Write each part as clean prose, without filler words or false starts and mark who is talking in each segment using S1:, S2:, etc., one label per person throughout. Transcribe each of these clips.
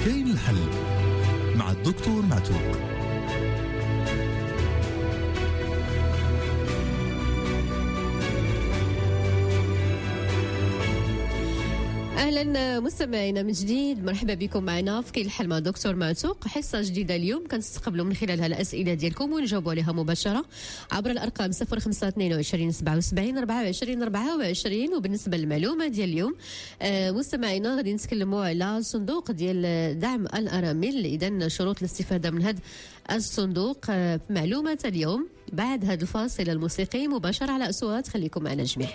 S1: كاين الحل مع الدكتور معتوق.
S2: اهلا مستمعينا من جديد، مرحبا بكم معنا في كاين الحل مع دكتور معتوق. حصه جديده اليوم كنستقبلوا من خلالها الاسئله ديالكم ونجاوبوا عليها مباشره عبر الارقام 0522 77 24 24. وبالنسبه للمعلومه ديال اليوم مستمعينا غادي نتكلموا على صندوق ديال دعم الارامل. اذا شروط الاستفاده من هذا الصندوق في معلومه اليوم بعد هذا الفاصل الموسيقي مباشره على اصوات. خليكم معنا جميع.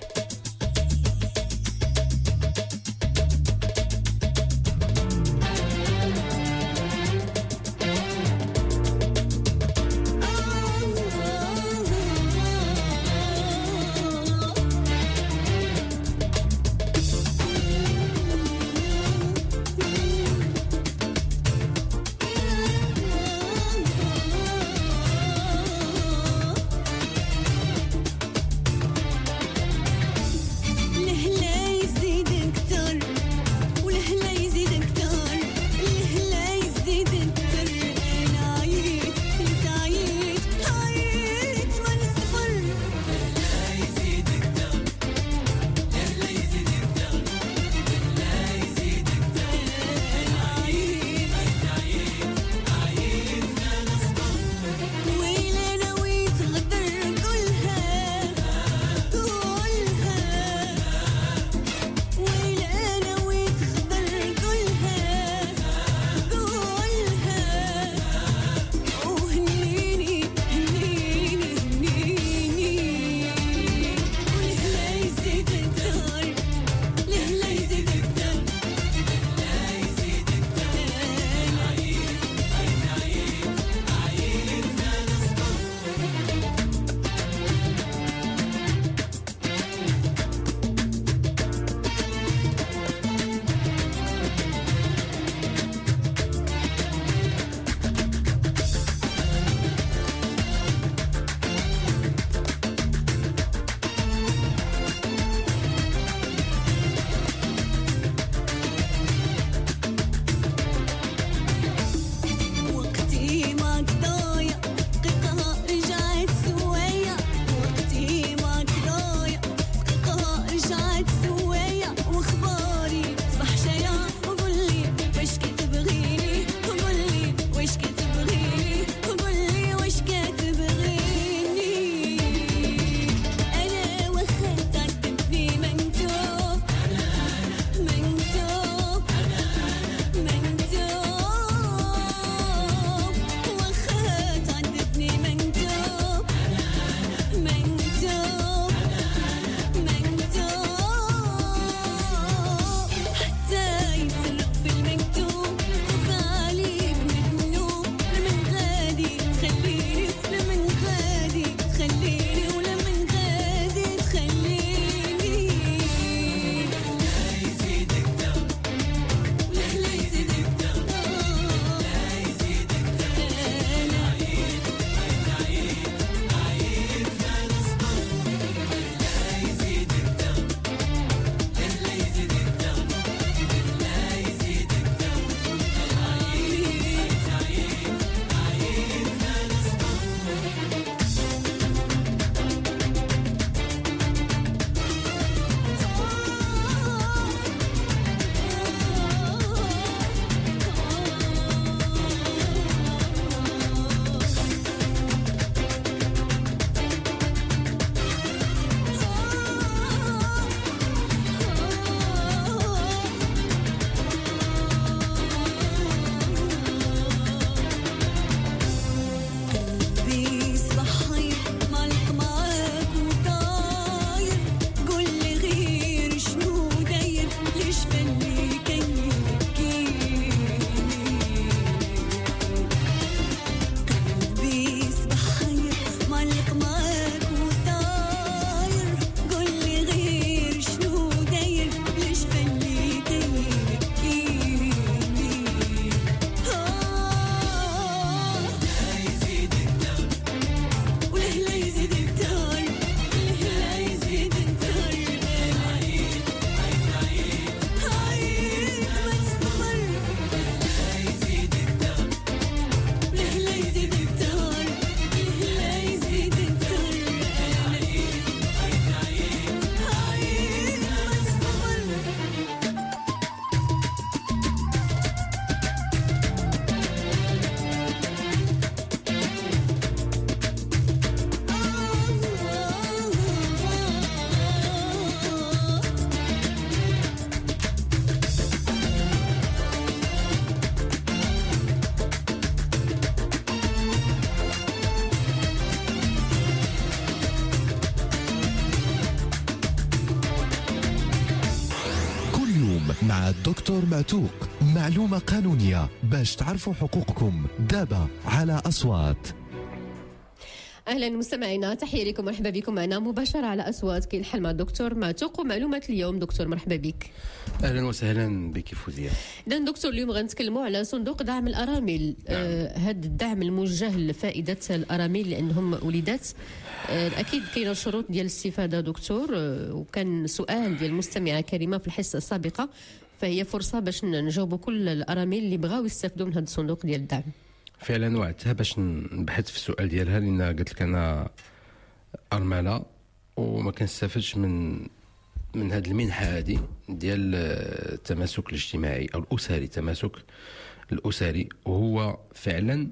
S1: مع الدكتور معتوق. معلومة قانونية باش تعرفوا حقوقكم دابا على أصوات.
S2: اهلا مستمعينا، تحيه لكم، مرحبا بكم معنا مباشره على اصوات كي الحل مع الدكتور معتوق ومعلومات اليوم. دكتور مرحبا بك.
S3: اهلا وسهلا بك فوزيه.
S2: اذا دكتور اليوم غنتكلموا على صندوق دعم الارامل. هذا الدعم الموجه لفائده الارامل لانهم وليدات. اكيد كاينه شروط ديال الاستفاده دكتور، وكان سؤال ديال المستمعه كريمه في الحصه السابقه، فهي فرصه باش نجاوبوا كل الارامل اللي بغاو يستافدوا من هذا الصندوق ديال الدعم.
S3: فعلا وعدتها باش نبحث في السؤال ديالها، لان قلت لك انا ارمله وما كنستافدش من هذه المنحه هذه ديال التماسك الاجتماعي او الاسري، التماسك الاسري. وهو فعلا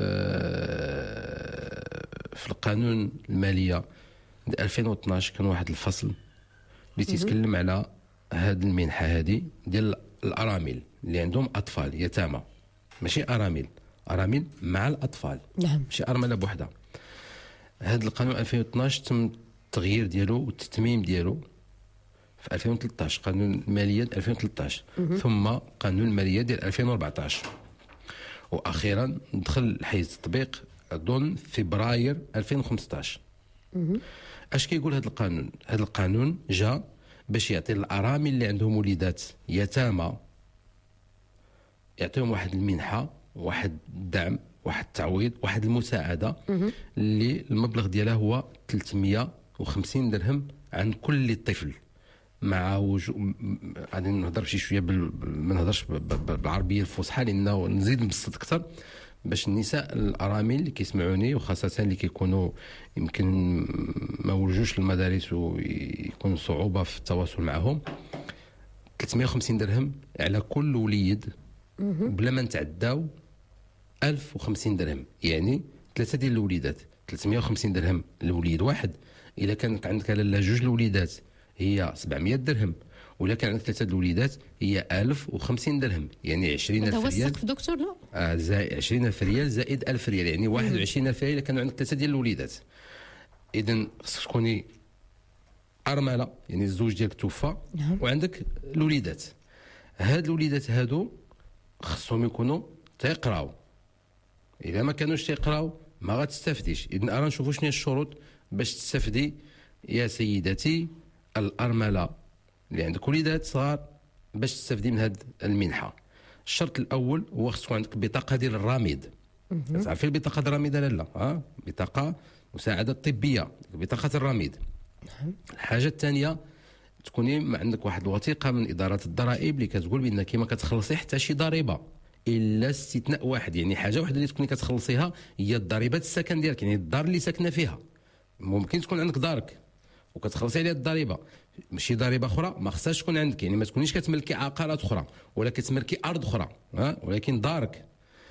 S3: في القانون الماليه 2012 كان واحد الفصل اللي تيتكلم على هذه المنحه هذه ديال الارامل اللي عندهم اطفال يتامى، ماشي ارامل مع الاطفال،
S2: نعم،
S3: ماشي ارمله بوحدها. هذا القانون 2012 تم التغيير ديالو والتتميم ديالو في 2013، قانون الماليه 2013 ثم قانون الماليه ديال 2014، واخيرا دخل حيز التطبيق اظن فبراير 2015. اش كيقول هذا القانون؟ هذا القانون جاء باش يعطي الارامل اللي عندهم وليدات يتامى، يعطيهم واحد المنحه، واحد الدعم، واحد التعويض، واحد المساعده اللي المبلغ ديالها هو 350 درهم عن كل طفل. مع غادي نهضر شي شويه ما نهضرش بالعربيه الفصحى لانه نزيد نبسط اكثر باش النساء الارامل اللي كيسمعوني، وخاصه اللي كيكونوا يمكن ما ولجوش للمدارس ويكون صعوبه في التواصل معهم. 350 درهم على كل وليد بلا ما نتعداو 1050 درهم، يعني ثلاثه ديال الوليدات 350 درهم لوليد واحد. اذا كانت عندك على جوج الوليدات هي 700 درهم، ولا كان عندك ثلاثه الوليدات هي 1050 درهم، يعني 20,000 ريال.
S2: هذا هو السقف دكتور؟ لا،
S3: 20,000 ريال زائد 1000 ريال، يعني 21,000 ريال اذا كانوا عندك ثلاثه ديال الوليدات. اذا خصك تكوني ارمله، يعني الزوج ديالك توفى وعندك الوليدات. هاد الوليدات هادو خصهم يكونوا تيقراو، اذا ما كانوش تيقراو ما غتستافديش. اذا انا نشوفوا شنو هي الشروط باش تستافدي يا سيدتي الارمله اللي عندك وليدات صغار باش تستافدي من هذه المنحه. الشرط الاول هو خص عندك بطاقه ديال الرامد. تعرفي البطاقه ديال الرامد ولا لا؟ بطاقه مساعده طبيه، بطاقه الرامد. الحاجه الثانيه تكوني عندك واحد الوثيقه من اداره الضرائب اللي كتقول بانك ما كتخلصي حتى شي ضريبه الا استثناء واحد، يعني حاجه واحده اللي تكوني كتخلصيها هي الضريبه السكن ديالك، يعني الدار اللي ساكنه فيها. ممكن تكون عندك دارك وكتخلصي عليها الضريبه، ماشي ضريبه اخرى ما خصهاش تكون عندك، يعني ما تكونيش كتملكي عقارات اخرى ولا كتملكي ارض اخرى، ولكن دارك.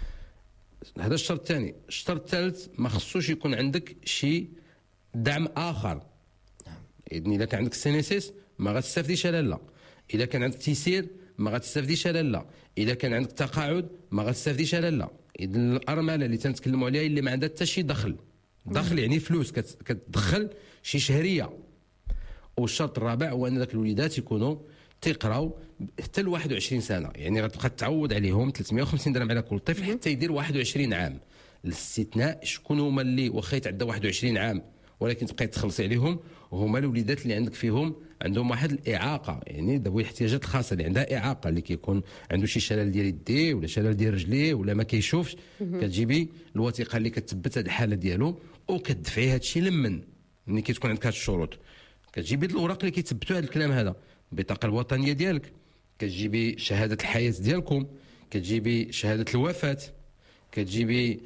S3: هذا الشرط الثاني. الشرط الثالث ما خصوش يكون عندك شي دعم اخر. اذا كان عندك سينيسيس ما غتستافديش لا، اذا كان عندك تيسير ما غتستافديش لا، اذا كان عندك تقاعد ما غتستافديش لا. اذا الارمله اللي تنتكلموا عليها اللي ما عندها حتى شي دخل يعني فلوس كتدخل شي شهريه. والشرط الرابع هو ان ذاك الوليدات يكونوا تيقراو حتى ل 21 سنه، يعني غتبقى تعود عليهم 350 درهم على كل طفل حتى يدير 21 عام. الاستثناء شكون هما اللي واخا يتعدى 21 عام ولكن تبقاي تخلصي عليهم؟ هما الوليدات اللي عندك فيهم عندهم واحد الاعاقه، يعني ذوي الاحتياجات الخاصه اللي عندها اعاقه، اللي كيكون عنده شي شلل ديال يديه ولا شلل ديال رجليه ولا ما كيشوفش. كتجيبي الوثيقه اللي كتثبت هذه الحاله ديالو وكتدفعي هذا الشيء لمن ملي كتكون عندك هذه الشروط. كتجيبي الاوراق اللي كيتثبتوا هذا الكلام هذا، البطاقه الوطنيه ديالك، كتجيبي شهاده الحياه ديالكم، كتجيبي شهاده الوفاه، كتجيبي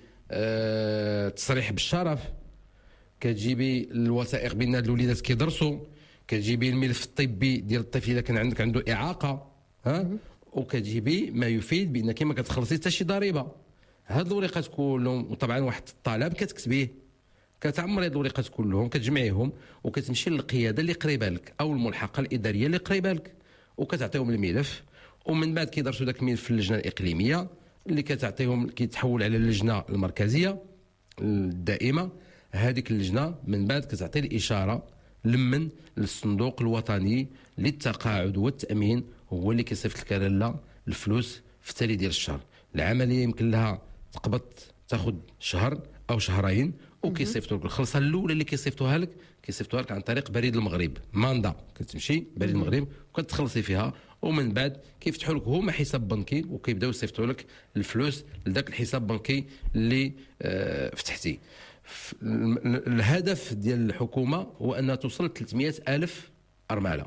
S3: تصريح بالشرف، كتجيبي الوثائق بان هاد الوليدات كيدرسوا، كتجيبي الملف الطبي ديال الطفل اذا كان عندك عنده اعاقه، وكتجيبي ما يفيد بانك ما كتخلصي حتى شي ضريبه. هاد الورقات كلهم، وطبعا واحد الطلب كتكتبيه، كتعمري هاد الورقات كلهم كتجمعيهم وكتمشي للقياده اللي قريبه لك او الملحقه الاداريه اللي قريبه لك وكتعطيهم الملف، ومن بعد كيدرسوا داك الملف في اللجنه الاقليميه اللي كتعطيهم، كيتحول على اللجنه المركزيه الدائمه. هذيك اللجنه من بعد كتعطي الاشاره للصندوق الوطني للتقاعد والتامين، هو اللي كيصيفط لك لاله الفلوس في التالي ديال الشهر. العمليه يمكن لها تقبض تاخذ شهر او شهرين، وكيصيفطوا لك الخلصه الاولى اللي كيصيفطوها لك عن طريق بريد المغرب ماندا. كتمشي بريد المغرب وكتخلصي فيها، ومن بعد كيفتحوا لك هما حساب بنكي وكيبداو يصيفطوا لك الفلوس لذاك الحساب بنكي اللي فتحتي. الهدف ديال الحكومه هو انها توصل 300,000 ارمله.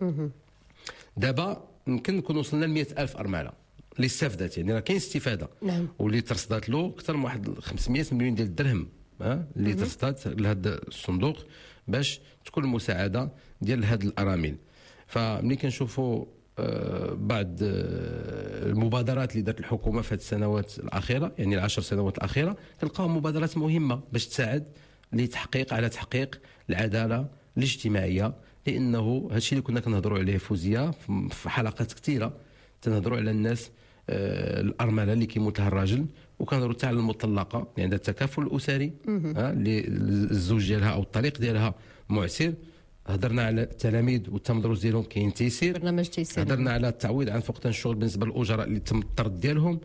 S3: دابا يمكن نكون وصلنا ل 100,000 ارمله اللي استفادت، يعني راه كاين استفاده.
S2: نعم.
S3: واللي ترصدات له اكثر من واحد 500 مليون ديال الدرهم اللي ترصدات لهذا الصندوق باش تكون المساعده ديال هاد الارامل. فملي كنشوفوا بعض المبادرات اللي دارت الحكومه في هذه السنوات الاخيره، يعني 10 سنوات الاخيره، كنلقاهم مبادرات مهمه باش تساعد على تحقيق العداله الاجتماعيه. لانه هادشي اللي كنا كنهضروا عليه فوزيه في حلقات كثيره، تنهضروا على الناس الارمله اللي كيموت لها الراجل، وكنهضروا حتى على المطلقه اللي عندها التكافل الاسري اللي الزوج ديالها او الطليق ديالها معسر. هضرنا على التلاميذ والتمدرس ديالهم كاين تيسير،
S2: برنامج تيسير.
S3: هضرنا على التعويض عن فقدان الشغل بالنسبه للاجراء اللي تم الطرد ديالهم.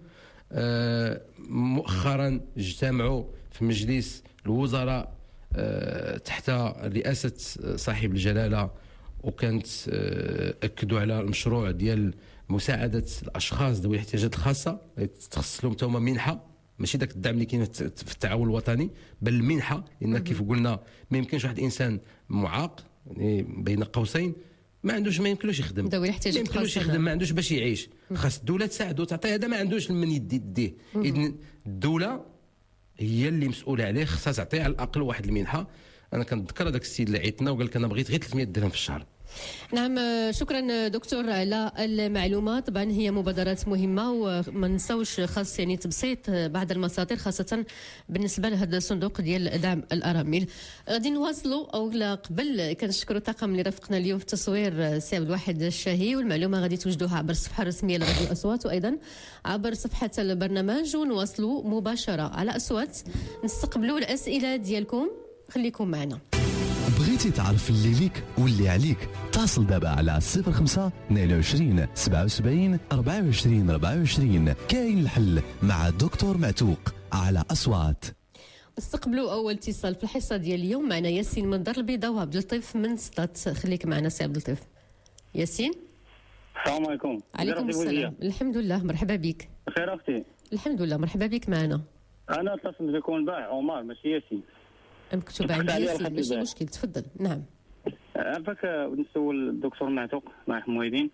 S3: مؤخرا اجتمعوا في مجلس الوزراء تحت رئاسه صاحب الجلاله، وكانت اكدوا على المشروع ديال مساعده الاشخاص ذوي الاحتياجات الخاصه، تخص لهم توما منحه، ماشي داك الدعم اللي كاين في التعاون الوطني، بل المنحه. لان كيف قلنا ما يمكنش واحد الانسان معاق يعني بين قوسين ما يمكنلوش يخدم،
S2: ذوي الاحتياجات الخاصه
S3: ما عندوش باش يعيش، خاص الدوله تساعده تعطيه. هذا ما عندوش من يديه. اذن الدوله هي اللي مسؤوله عليه، خاصها تعطيه على الاقل واحد المنحه. انا كنذكر هذاك السيد اللي عيطنا وقال لك انا بغيت غير 300 درهم في الشهر.
S2: نعم، شكرا دكتور على المعلومات. طبعا هي مبادرات مهمه، وما نساوش خاص يعني تبسيط بعض المساطر خاصه بالنسبه لهذا الصندوق ديال دعم الارامل. غادي نواصلوا، او لا قبل كنشكروا الطاقم اللي رافقنا اليوم في التصوير سي عبد الواحد الشاهي، والمعلومه غادي توجدوها عبر الصفحه الرسميه لراديو اصوات وايضا عبر صفحه البرنامج. ونواصلوا مباشره على اصوات، نستقبلوا الاسئله ديالكم، خليكم معنا.
S1: بغيتي تعرف اللي ليك واللي عليك؟ اتصل دابا على 05 22 77 24 24. كاين الحل مع دكتور معتوق على أصوات.
S2: استقبلوا اول اتصال في الحصه ديال اليوم. معنا ياسين من دار البيضاء وعبد اللطيف من سطات. خليك معنا سي عبد اللطيف. ياسين،
S4: السلام عليكم.
S2: عليكم السلام. الحمد لله، مرحبا بك.
S4: بخير اختي؟
S2: الحمد لله، مرحبا بك معنا.
S4: انا اتصلت بكم البارح عمر ماشي ياسين.
S2: مكتوب عندي ياسين، ماشي مشكل، تفضل. نعم.
S4: عافاك، نسول الدكتور معتوق مع حمويدين.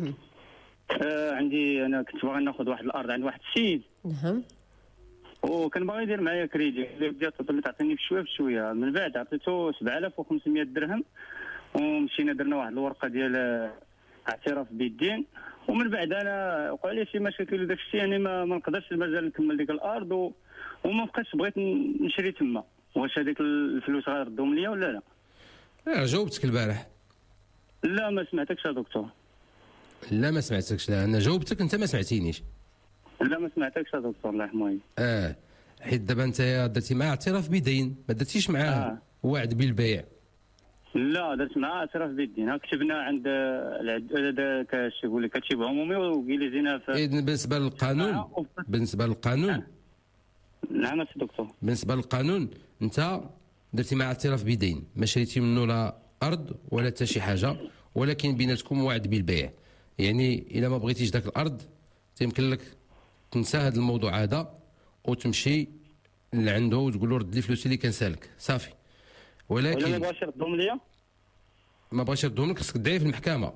S4: عندي انا كنت باغي ناخذ واحد الارض عند واحد السيد.
S2: نعم.
S4: وكان باغي يدير معايا كريدي، بدات تعطيني بشويه بشويه. من بعد عطيته 7500 درهم، ومشينا درنا واحد الورقه ديال اعتراف بالدين. ومن بعد انا وقع لي شي مشاكل وداك الشيء، يعني ما نقدرش مازال نكمل ديك الارض، وما بقيتش بغيت نشري تما. واش هذيك الفلوس غيردهم ليا ولا لا؟
S3: جاوبتك البارح.
S4: لا ما سمعتكش يا دكتور.
S3: لا ما سمعتكش. لا انا جاوبتك، انت ما سمعتينيش.
S4: لا ما سمعتكش يا دكتور الله يحميك.
S3: حيت دابا انت درتي معاه اعتراف بدين، ما درتيش معاه وعد بالبيع.
S4: لا درت معاه اعتراف بالدين، كتبنا عند كاش يقول لك كاتب عمومي وقيل زينا في.
S3: اذن بالنسبه للقانون
S4: نعم سي دكتور،
S3: بالنسبه للقانون انت درتي معاه اعتراف بدين، ما شريتي منه لا ارض ولا حتى شي حاجه، ولكن بيناتكم وعد بالبيع. يعني الا ما بغيتيش داك الارض يمكن لك تنسى هذا الموضوع هذا وتمشي لعنده وتقول له رد لي فلوسي اللي كنسالك صافي. ولكن
S4: ما بغاش يردهم ليا،
S3: ما بغاش يردهم لك، خصك تدعي في المحكمه.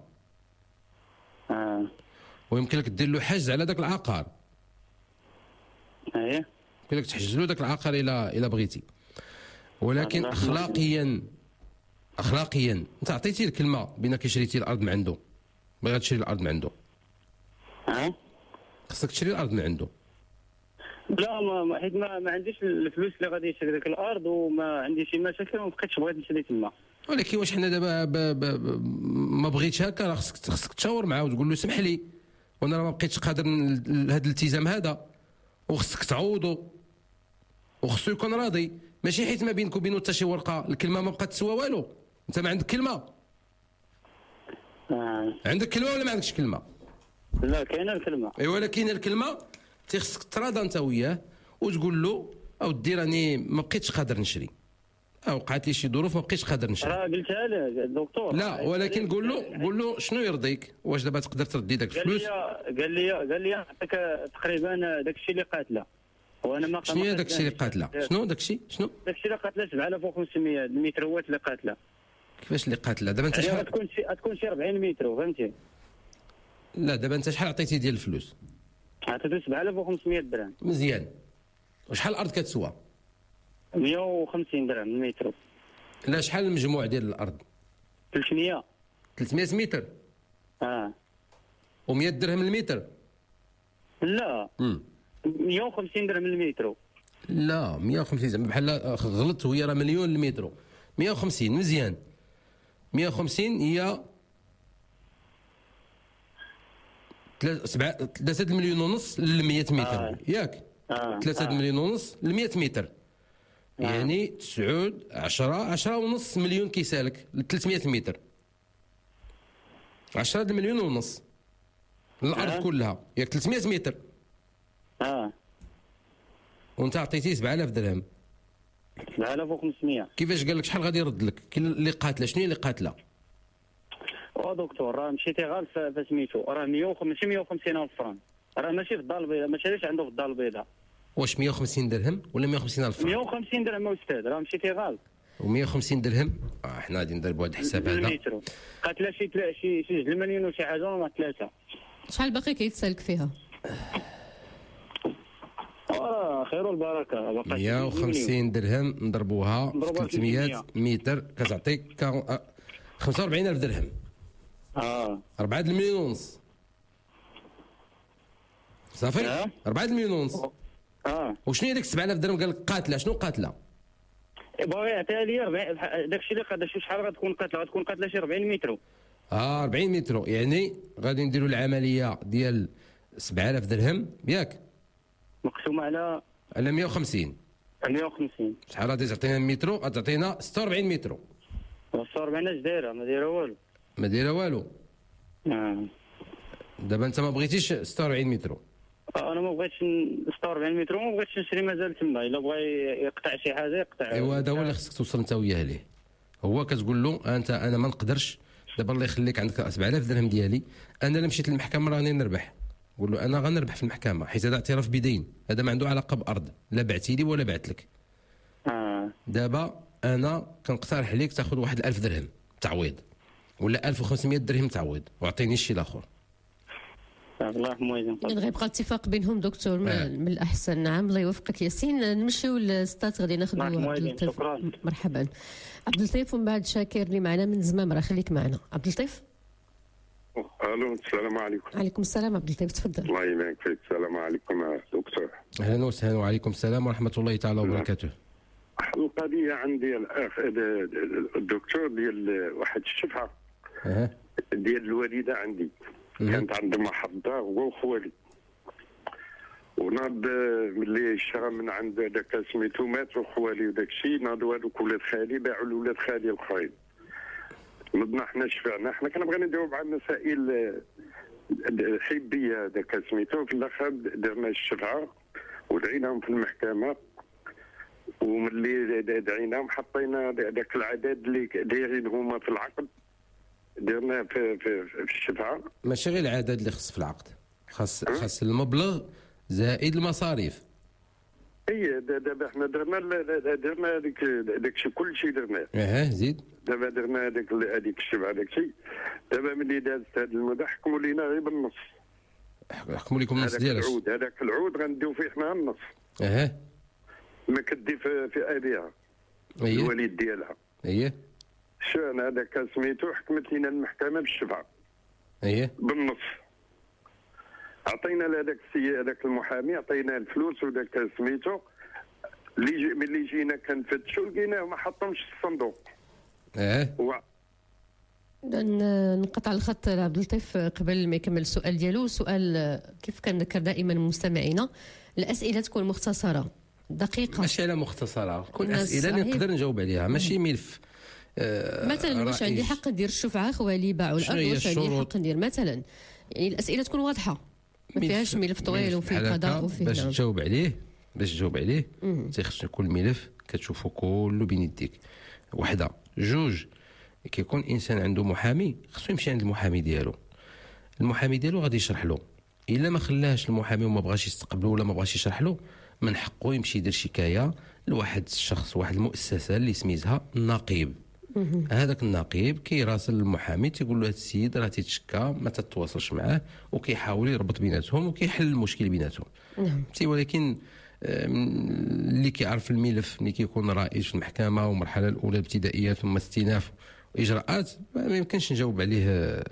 S3: ويمكن لك دير له حجز على ذاك العقار.
S4: يمكن
S3: لك تحجز له ذاك العقار الا بغيتي. ولكن اخلاقيا انت عطيتي الكلمه بانك شريتي الارض من عنده، بغيت تشري الارض من عنده. خصك تشري الارض من عنده.
S4: لا ما حيت ما عنديش الفلوس اللي غادي نشري ديك الارض، وما عندي شي مشاكل وما بقيتش بغيت نشري تما.
S3: ولكن واش حنا دابا ما بغيتش هكا، راه خصك تشاور معاه وتقول له سمح لي وانا راه ما بقيتش قادر لهذا الالتزام هذا، وخصك تعوضه وخصو يكون راضي. ماشي حيت ما بينك وبينه حتى شي ورقه الكلمه ما بقات تسوى والو. انت ما عندك كلمه؟ عندك كلمه ولا ما عندكش كلمه؟
S4: لا كاينه الكلمه.
S3: ايوا ولكن الكلمه تيخصك تراضى انت وياه وتقول له اودي راني ما بقيتش قادر نشري، وقعت لي شي ظروف ما بقيتش قادر نشري.
S4: راه قلتها له الدكتور.
S3: لا ولكن قول له شنو يرضيك، واش دابا تقدر تردي داك الفلوس؟
S4: قال لي نعطيك تقريبا داك الشيء اللي قاتله، وانا ما
S3: شنو هي داك الشيء اللي قاتله؟ شنو داك الشيء؟ شنو
S4: داك الشيء اللي قاتله 7500 المتروات اللي قاتله.
S3: كيفاش اللي قاتله؟ دابا انت شحال
S4: تكون شي 40 متر فهمتي؟
S3: لا دابا انت شحال عطيتي ديال الفلوس؟
S4: عطيته 7500 درهم.
S3: مزيان. وشحال الارض كتسوى؟
S4: 150 درهم المترو.
S3: لا شحال المجموع ديال الارض؟
S4: 300
S3: متر. و100 درهم المتر؟
S4: لا 150 درهم المترو.
S3: لا 150 زعما بحال غلطت، وهي راه مليون المترو. 150 مزيان. 150 هي 3 مليون ونص ل 100 متر ياك؟ 3 مليون ونص ل 100 متر. يعني 9 10 ونص مليون كيسالك ل 300 متر. 10 مليون ونص الارض كلها ياك 300 متر. وانت عطيتيه 7000 درهم.
S4: 7500.
S3: كيفاش قال لك شحال غادي يرد لك؟ اللي قاتله شنو هي اللي قاتله؟
S4: دكتور راه مشيتي غير فسميتو راه 150 الف فرنك، راه ماشي في الدار البيضاء، ما شريش عنده في الدار البيضاء.
S3: واش 150 درهم ولا 150 الف فرنك؟
S4: 150 درهم استاذ، راه مشيتي غلط.
S3: و150 درهم حنا غادي نديروا هذا الحساب هذا.
S4: قاتله شي 2 مليون وشي حاجه ولا 3.
S2: شحال باقي كيتسالك فيها؟
S4: خير البركه.
S3: 150 درهم نضربوها في 300 متر كتعطيك 45000 درهم. 4 مليون ونص صافي. 4 مليون ونص. وشنو هي ديك 7000 درهم قال لك قاتله؟ شنو قاتله؟
S4: بغا يعطيها لي 40 داك الشيء اللي قاتله. شحال غتكون قاتله شي 40 متر.
S3: 40 متر يعني غادي نديروا العمليه ديال 7000 درهم ياك؟
S4: مقسومه على
S3: 150.
S4: 150
S3: شحال غادي تعطينا المترو؟ غتعطينا 46 متر.
S4: 46 اش دايره؟ ما دايره والو.
S3: ما دايره والو. دابا انت ما بغيتيش 46 متر.
S4: انا ما بغيتش 46 متر وما بغيتش نشري مازال تما. الا بغى يقطع شي حاجه يقطع.
S3: ايوا هذا هو اللي خصك توصل انت وياه ليه. هو كتقول له انا ما نقدرش دابا الله يخليك عندك 7000 درهم ديالي، انا الا مشيت للمحكمه راني نربح. قول له انا غنربح في المحكمه حيت هذا اعتراف بدين، هذا ما عنده علاقه بارض، لا بعتي لي ولا بعت لك. دابا انا كنقترح عليك تاخذ واحد 1000 درهم تعويض ولا 1500 درهم تعويض واعطيني الشيء الاخر.
S4: الله يحميهم.
S2: غيبقى اتفاق بينهم دكتور من الاحسن. نعم الله يوفقك ياسين. نمشيو للستات غادي ناخذوا عبد اللطيف. مرحبا عبد اللطيف، ومن بعد شاكر اللي معنا من زمام. راه خليك معنا عبد اللطيف.
S5: الو السلام عليكم.
S2: وعليكم السلام عبد اللطيف تفضل.
S5: الله يبارك فيك. السلام عليكم دكتور.
S3: اهلا وسهلا. وعليكم السلام ورحمه الله تعالى وبركاته.
S5: القضيه عندي الاخ الدكتور ديال واحد الشفعه ديال الوالده عندي كانت عند محضه هو وخوالي، وناض ملي شرا من عند داك سميتو مات وخوالي وداك الشيء، ناضوا هذوك ولاد خالي باعوا لولاد خالي الاخرين. نضنا حنا شفعنا، حنا كنا بغينا نداوب على المسائل الحبيه داك سميتو. في الاخر درنا الشفعه ودعيناهم في المحكمه، وملي دعيناهم حطينا داك العدد اللي دايرين هما في العقد درنا في الشفعه. ماشي
S3: غير العدد اللي خص في العقد، خاص المبلغ زائد المصاريف.
S5: اي دابا حنا درنا داك الشيء كل شيء درناه.
S3: زيد.
S5: دابا درنا هذيك الشفعه داك الشيء. دابا ملي دازت هذا المدى حكموا لينا غير بالنص.
S3: حكموا لكم النص ديالاش؟
S5: هذاك العود غنديو فيه حنا النص. ما كدي في ابيها الوالد ديالها. شان هذاك سميتو حكمت لنا المحكمه بالشفعه. بالنص. عطينا لهذاك السيد هذاك المحامي عطيناه الفلوس وداك سميتو ملي جينا كنفتشوا لقيناه ما حطهمش في الصندوق.
S2: نقطع الخط لعبد اللطيف قبل ما يكمل السؤال ديالو. سؤال كيف كنذكر دائما مستمعينا، الاسئله تكون مختصره دقيقه،
S3: ماشي على مختصره، كل اسئله اللي نقدر نجاوب عليها، ماشي ملف.
S2: مثلا واش عندي حق ندير الشفعه خوالي باعوا الارض، واش عندي حق ندير مثلا يعني الاسئله تكون واضحه، ما فيهاش ملف طويل وفيه قضاء وفيه
S3: باش تجاوب عليه تيخص يكون الملف كتشوفو كله بين يديك. وحده جوج، كيكون انسان عنده محامي خصو يمشي عند المحامي ديالو. المحامي ديالو غادي يشرح له، الا ما خلاهش المحامي وما بغاش يستقبله ولا ما بغاش يشرح له، من حقه يمشي يدير شكايه لواحد الشخص، واحد المؤسسه اللي سميتها النقيب. هذاك النقيب كيراسل المحامي تيقول له هذا السيد راه تيتشكى، ما تتواصلش معاه، وكيحاول يربط بيناتهم وكيحل المشكل بيناتهم. ولكن اللي كيعرف الملف ملي كيكون رائج في المحكمه والمرحله الاولى الابتدائيه ثم استئناف واجراءات، ما يمكنش نجاوب عليه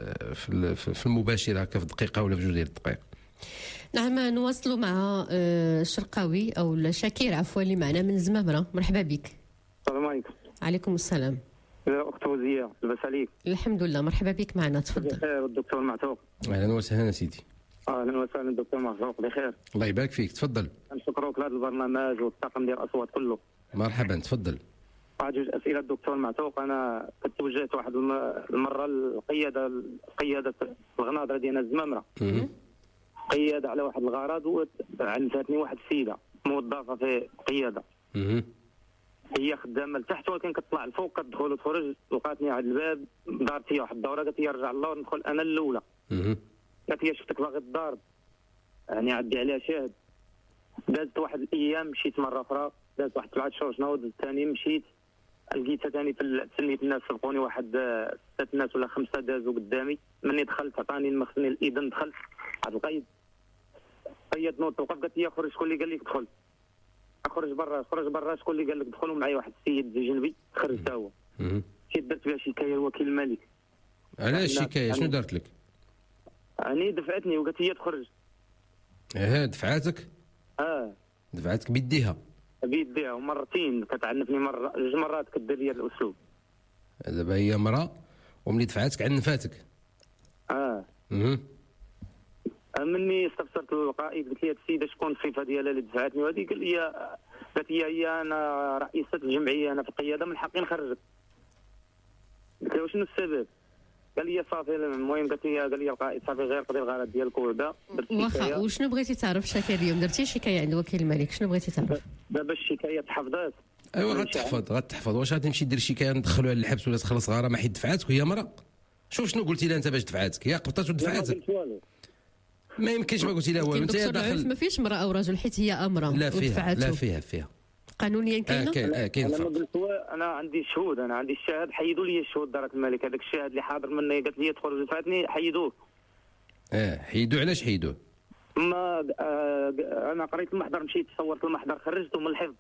S3: في المباشر هكا في دقيقه ولا في جوج ديال الدقائق.
S2: نعم، نواصلوا مع الشرقاوي او شاكير عفوا اللي معنا من زمامره. مرحبا بك.
S6: السلام عليكم.
S2: عليكم السلام.
S6: اخت وزيه، لاباس عليك؟
S2: الحمد لله، مرحبا بك معنا، تفضل.
S6: بخير الدكتور معتوق.
S3: اهلا وسهلا سيدي.
S6: اهلا وسهلا الدكتور معتوق، بخير.
S3: الله يبارك فيك، تفضل.
S6: نشكروك لهذا البرنامج والطاقم ديال الاصوات كله.
S3: مرحبا، تفضل.
S6: جوج اسئله الدكتور معتوق. انا كنت توجهت واحد المره لقياده الغناضره ديالنا الزمامره، قياده على واحد الغرض، وعنفتني واحد السيده موظفه في قياده. هي خدامه لتحت ولكن كتطلع الفوق، كتدخل وتخرج. لقاتني على الباب، دارت فيا واحد الدوره، قالت لي رجع الله وندخل انا الاولى. قالت لي شفتك باغي تضارب، يعني عدي عليها شاهد. دازت واحد الايام، مشيت مره اخرى، دازت واحد 7 شهور، شنو دازت ثاني، مشيت لقيتها ثاني تسنيت الناس، سبقوني واحد 6 ناس ولا 5 دازوا قدامي. مني دخلت عطاني المخزن الاذن، دخلت عاد القيد قيدني، توقف. قالت لي خرج، شكون اللي قال لك دخل؟ خرج برا، شكون اللي قال لك دخلوا؟ معايا واحد السيد زي جنبي، خرج حتى هو. مشيت درت بها شكايه لوكيل الملك.
S3: علاش الشكايه؟ شنو دارت لك؟
S6: يعني دفعتني وقالت لي تخرج.
S3: دفعاتك؟ دفعتك بيديها؟
S6: بيديها، ومرتين كتعنفني، مره 2 مرات كدير لي الاسلوب.
S3: دابا هي مرة وملي دفعاتك عنفاتك؟
S6: مني استفسرت القائد، قلت لي السيده شكون الصفه ديالها اللي دفعتني؟ وهذه قالت لي هي انا رئيسه الجمعيه، انا في القياده، من حقي نخرجك. قلت له شنو السبب؟ قال لي صافي. المهم قال لي القائد صافي غير قضي الغرض ديالك وهذا.
S2: واخا، وشنو بغيتي تعرف شاكر اليوم؟ درتي شكايه عند وكيل الملك، شنو بغيتي تعرف؟
S6: دابا الشكايه تحفظات.
S3: ايوا غتحفظ. واش غتمشي دير شكايه ندخلوها للحبس ولا تخلص غرامه حيت دفعاتك وهي مرة؟ شوف شنو قلتي لها انت باش دفعاتك، هي قبطات ودفعاتك. ما يمكنش ما قلتي لها والو. انت داخل
S2: ما فيش مرأة او رجل، حيت هي امراه.
S3: لا فيها
S2: قانونيا كاينه.
S3: كاين فرق.
S6: انا عندي شهود، انا عندي الشاهد، حيدوا لي الشهود دارك الملك. هذاك الشاهد اللي حاضر مني قالت لي تخرج دفعتني، حيدوه.
S3: حيدوه. علاش حيدوه؟
S6: ما انا قريت المحضر، مشيت صورت المحضر، خرجته من الحفظ.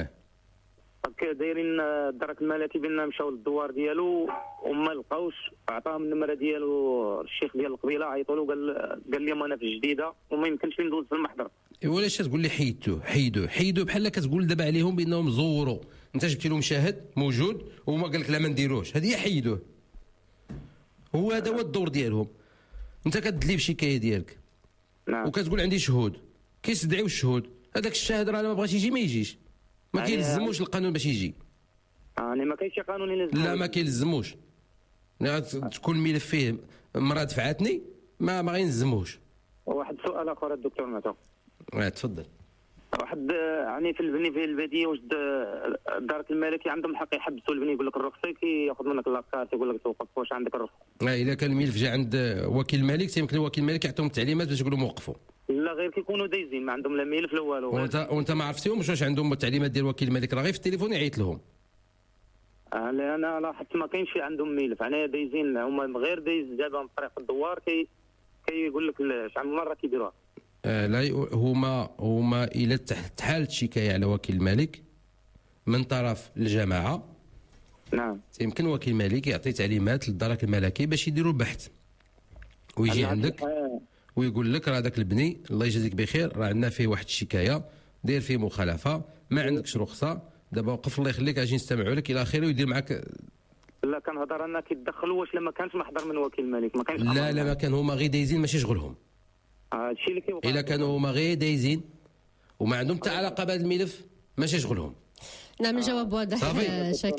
S6: دايرين الدرك الملكي بينا مشاو للدوار ديالو وما لقاوش. عطاهم النمره ديالو الشيخ ديال القبيله، عيطوا له، قال لي انا في الجديده وما يمكنش ندوز في المحضر.
S3: ولاش تقول لي حيدوه بحال كتقول دابا عليهم بانهم زوروا. انت جبتي لهم شاهد موجود وهما قال لك لا ما نديروش، هذه هي حيدوه. هذا هو الدور ديالهم. انت كتدلي بشكايه ديالك وكتقول عندي شهود، كيستدعيو الشهود. هذاك الشاهد راه ما بغاش يجي ما يجيش، ما كيلزموش القانون باش يجي.
S6: يعني ما كاينش قانون يلزم.
S3: لا ما كيلزموش. تكون ملف فيه مرة دفعتني ما غينزموش.
S6: واحد السؤال اخر الدكتور معتوق.
S3: تفضل.
S6: واحد يعني في البني في الباديه، واش دارك الملكي عندهم الحق يحبسوا البني؟ يقول لك الرخصه، كياخذ منك لاكارت، يقول لك توقف، واش عندك الرخصه؟
S3: الا كان الملف جا عند وكيل الملك يمكن الوكيل الملك يعطيهم التعليمات باش يقولوا موقفوا.
S6: لا غير كيكونوا دايزين، ما عندهم لا ملف لا والو.
S3: وانت ما عرفتيهمش واش عندهم التعليمات ديال وكيل الملك؟ راه غير في التليفون يعيط لهم.
S6: انا لاحظت ما كاينش عندهم ملف، انا دايزين هما غير دايز دابا من طريق الدوار، كيقول لك شحال من مره كيديروها.
S3: لا هما الى تحالت شكايه على وكيل الملك من طرف الجماعه.
S6: نعم.
S3: يمكن وكيل الملك يعطي تعليمات للدرك الملكي باش يديروا البحث ويجي عندك ويقول لك راه داك البني الله يجازيك بخير، راه عندنا فيه واحد الشكايه، داير فيه مخالفه، ما عندكش رخصه، دابا وقف الله يخليك اجي نستمعوا لك الى اخره، ويدير معك.
S6: لا كنهضر انا كيتدخلوا، واش لما كانش محضر من وكيل الملك ما كانش.
S3: لا ما كان هما غير دايزين ماشي شغلهم.
S6: هادشي اللي كيوقع.
S3: الا كانوا هما غير دايزين وما عندهم حتى علاقه بهذا الملف ماشي شغلهم.
S2: نعم الجواب واضح شاكر.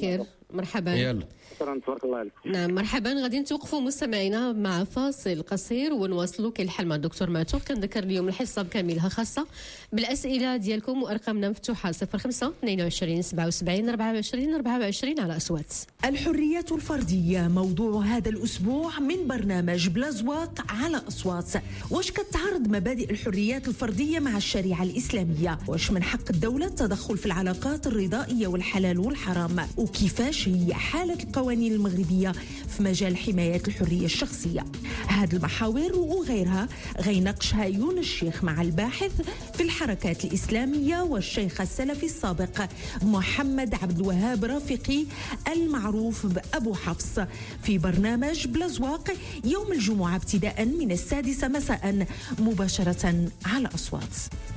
S2: مرحبا.
S3: يلا
S6: شكرا تبارك الله عليك.
S2: نعم مرحبا. غادي نتوقفوا مستمعينا مع فاصل قصير ونواصلوا كالحل مع الدكتور معتوق. كنذكر اليوم الحصه بكاملها خاصه بالاسئله ديالكم وارقامنا مفتوحه 05 22 77 24 24 على اصوات.
S7: الحريات الفرديه موضوع هذا الاسبوع من برنامج بلا زواط على اصوات. واش كتعارض مبادئ الحريات الفرديه مع الشريعه الاسلاميه؟ واش من حق الدوله التدخل في العلاقات الرضائيه والحلال والحرام؟ وكيفاش هي حاله القوانين المغربيه في مجال حمايه الحريه الشخصيه؟ هذه المحاور وغيرها غيناقشها يونس الشيخ مع الباحث في الحركات الاسلاميه والشيخ السلفي السابق محمد عبد الوهاب رافقي المعروف بأبو حفص في برنامج بلا زواق يوم الجمعة ابتداء من 6 مساء مباشرة على أصوات.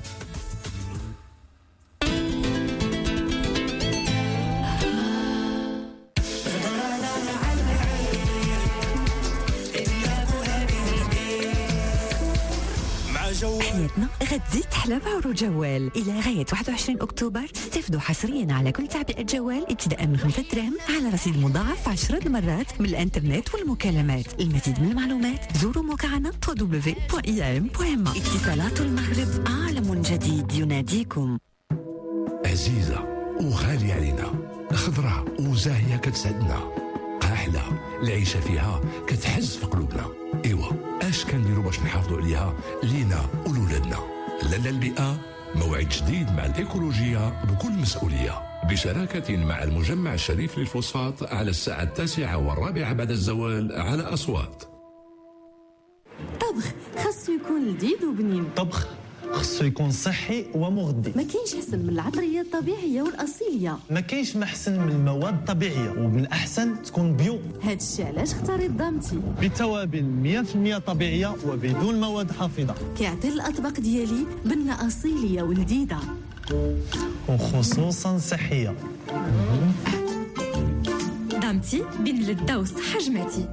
S8: حياتنا غتزيد تحلى مع عروض جوال. إلى غاية 21 أكتوبر استفدوا حصريا على كل تعبئة جوال ابتداء من 5 دراهم على رصيد مضاعف 10 مرات من الإنترنت والمكالمات. المزيد من المعلومات زوروا موقعنا www.im.ma. اتصالات المغرب عالم جديد يناديكم.
S9: عزيزة وغالية علينا، خضراء وزاهية كتسعدنا، قاحلة العيشة فيها كتحز في قلوبنا. ايوا اش كنديروا باش نحافظوا عليها لينا ولولادنا؟ لالا البيئة موعد جديد مع الإيكولوجية بكل مسؤولية، بشراكة مع المجمع الشريف للفوسفات على الساعة 9:15 بعد الزوال على أصوات.
S10: طبخ خاصو يكون لذيذ وبنين.
S11: طبخ خاصو يكون صحي ومغذي.
S10: ما كاينش احسن من العطريه الطبيعيه والاصيليه.
S11: ما كاينش محسن من المواد الطبيعيه ومن احسن تكون بيو.
S10: هذا الشيء علاش اختاريت دامتي
S11: بتوابل 100% طبيعيه وبدون مواد حافظه.
S10: كيعطي الاطباق ديالي بنه اصيليه ولذيذه
S11: وخصوصا صحيه.
S10: دامتي بين للذة والصحه جمعتي.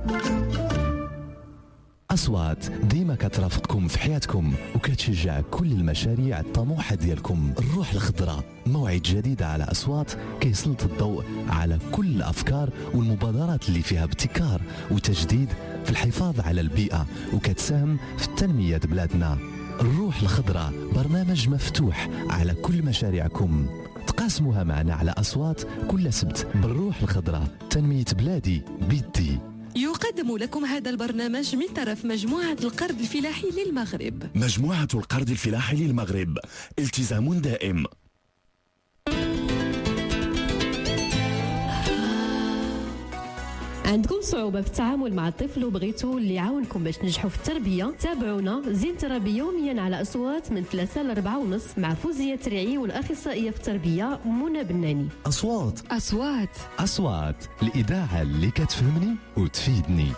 S1: أصوات ديما كترافقكم في حياتكم وكتشجع كل المشاريع الطموحة ديالكم. الروح الخضراء موعد جديد على أصوات كيسلط الضوء على كل الأفكار والمبادرات اللي فيها ابتكار وتجديد في الحفاظ على البيئة وكتساهم في تنمية بلادنا. الروح الخضراء برنامج مفتوح على كل مشاريعكم، تقاسموها معنا على أصوات كل سبت. بالروح الخضراء تنمية بلادي بيدي.
S12: يقدم لكم هذا البرنامج من طرف مجموعة القرض الفلاحي للمغرب.
S13: مجموعة القرض الفلاحي للمغرب، التزام دائم.
S2: عندكم صعوبة في التعامل مع الطفل وبغيتوا اللي يعاونكم باش تنجحوا في التربية؟ تابعونا زين تربية يوميا على أصوات من 3 ل 4:30 مع فوزية ترعي والأخصائية في التربية منى بناني.
S1: أصوات الإذاعة اللي كتفهمني وتفيدني.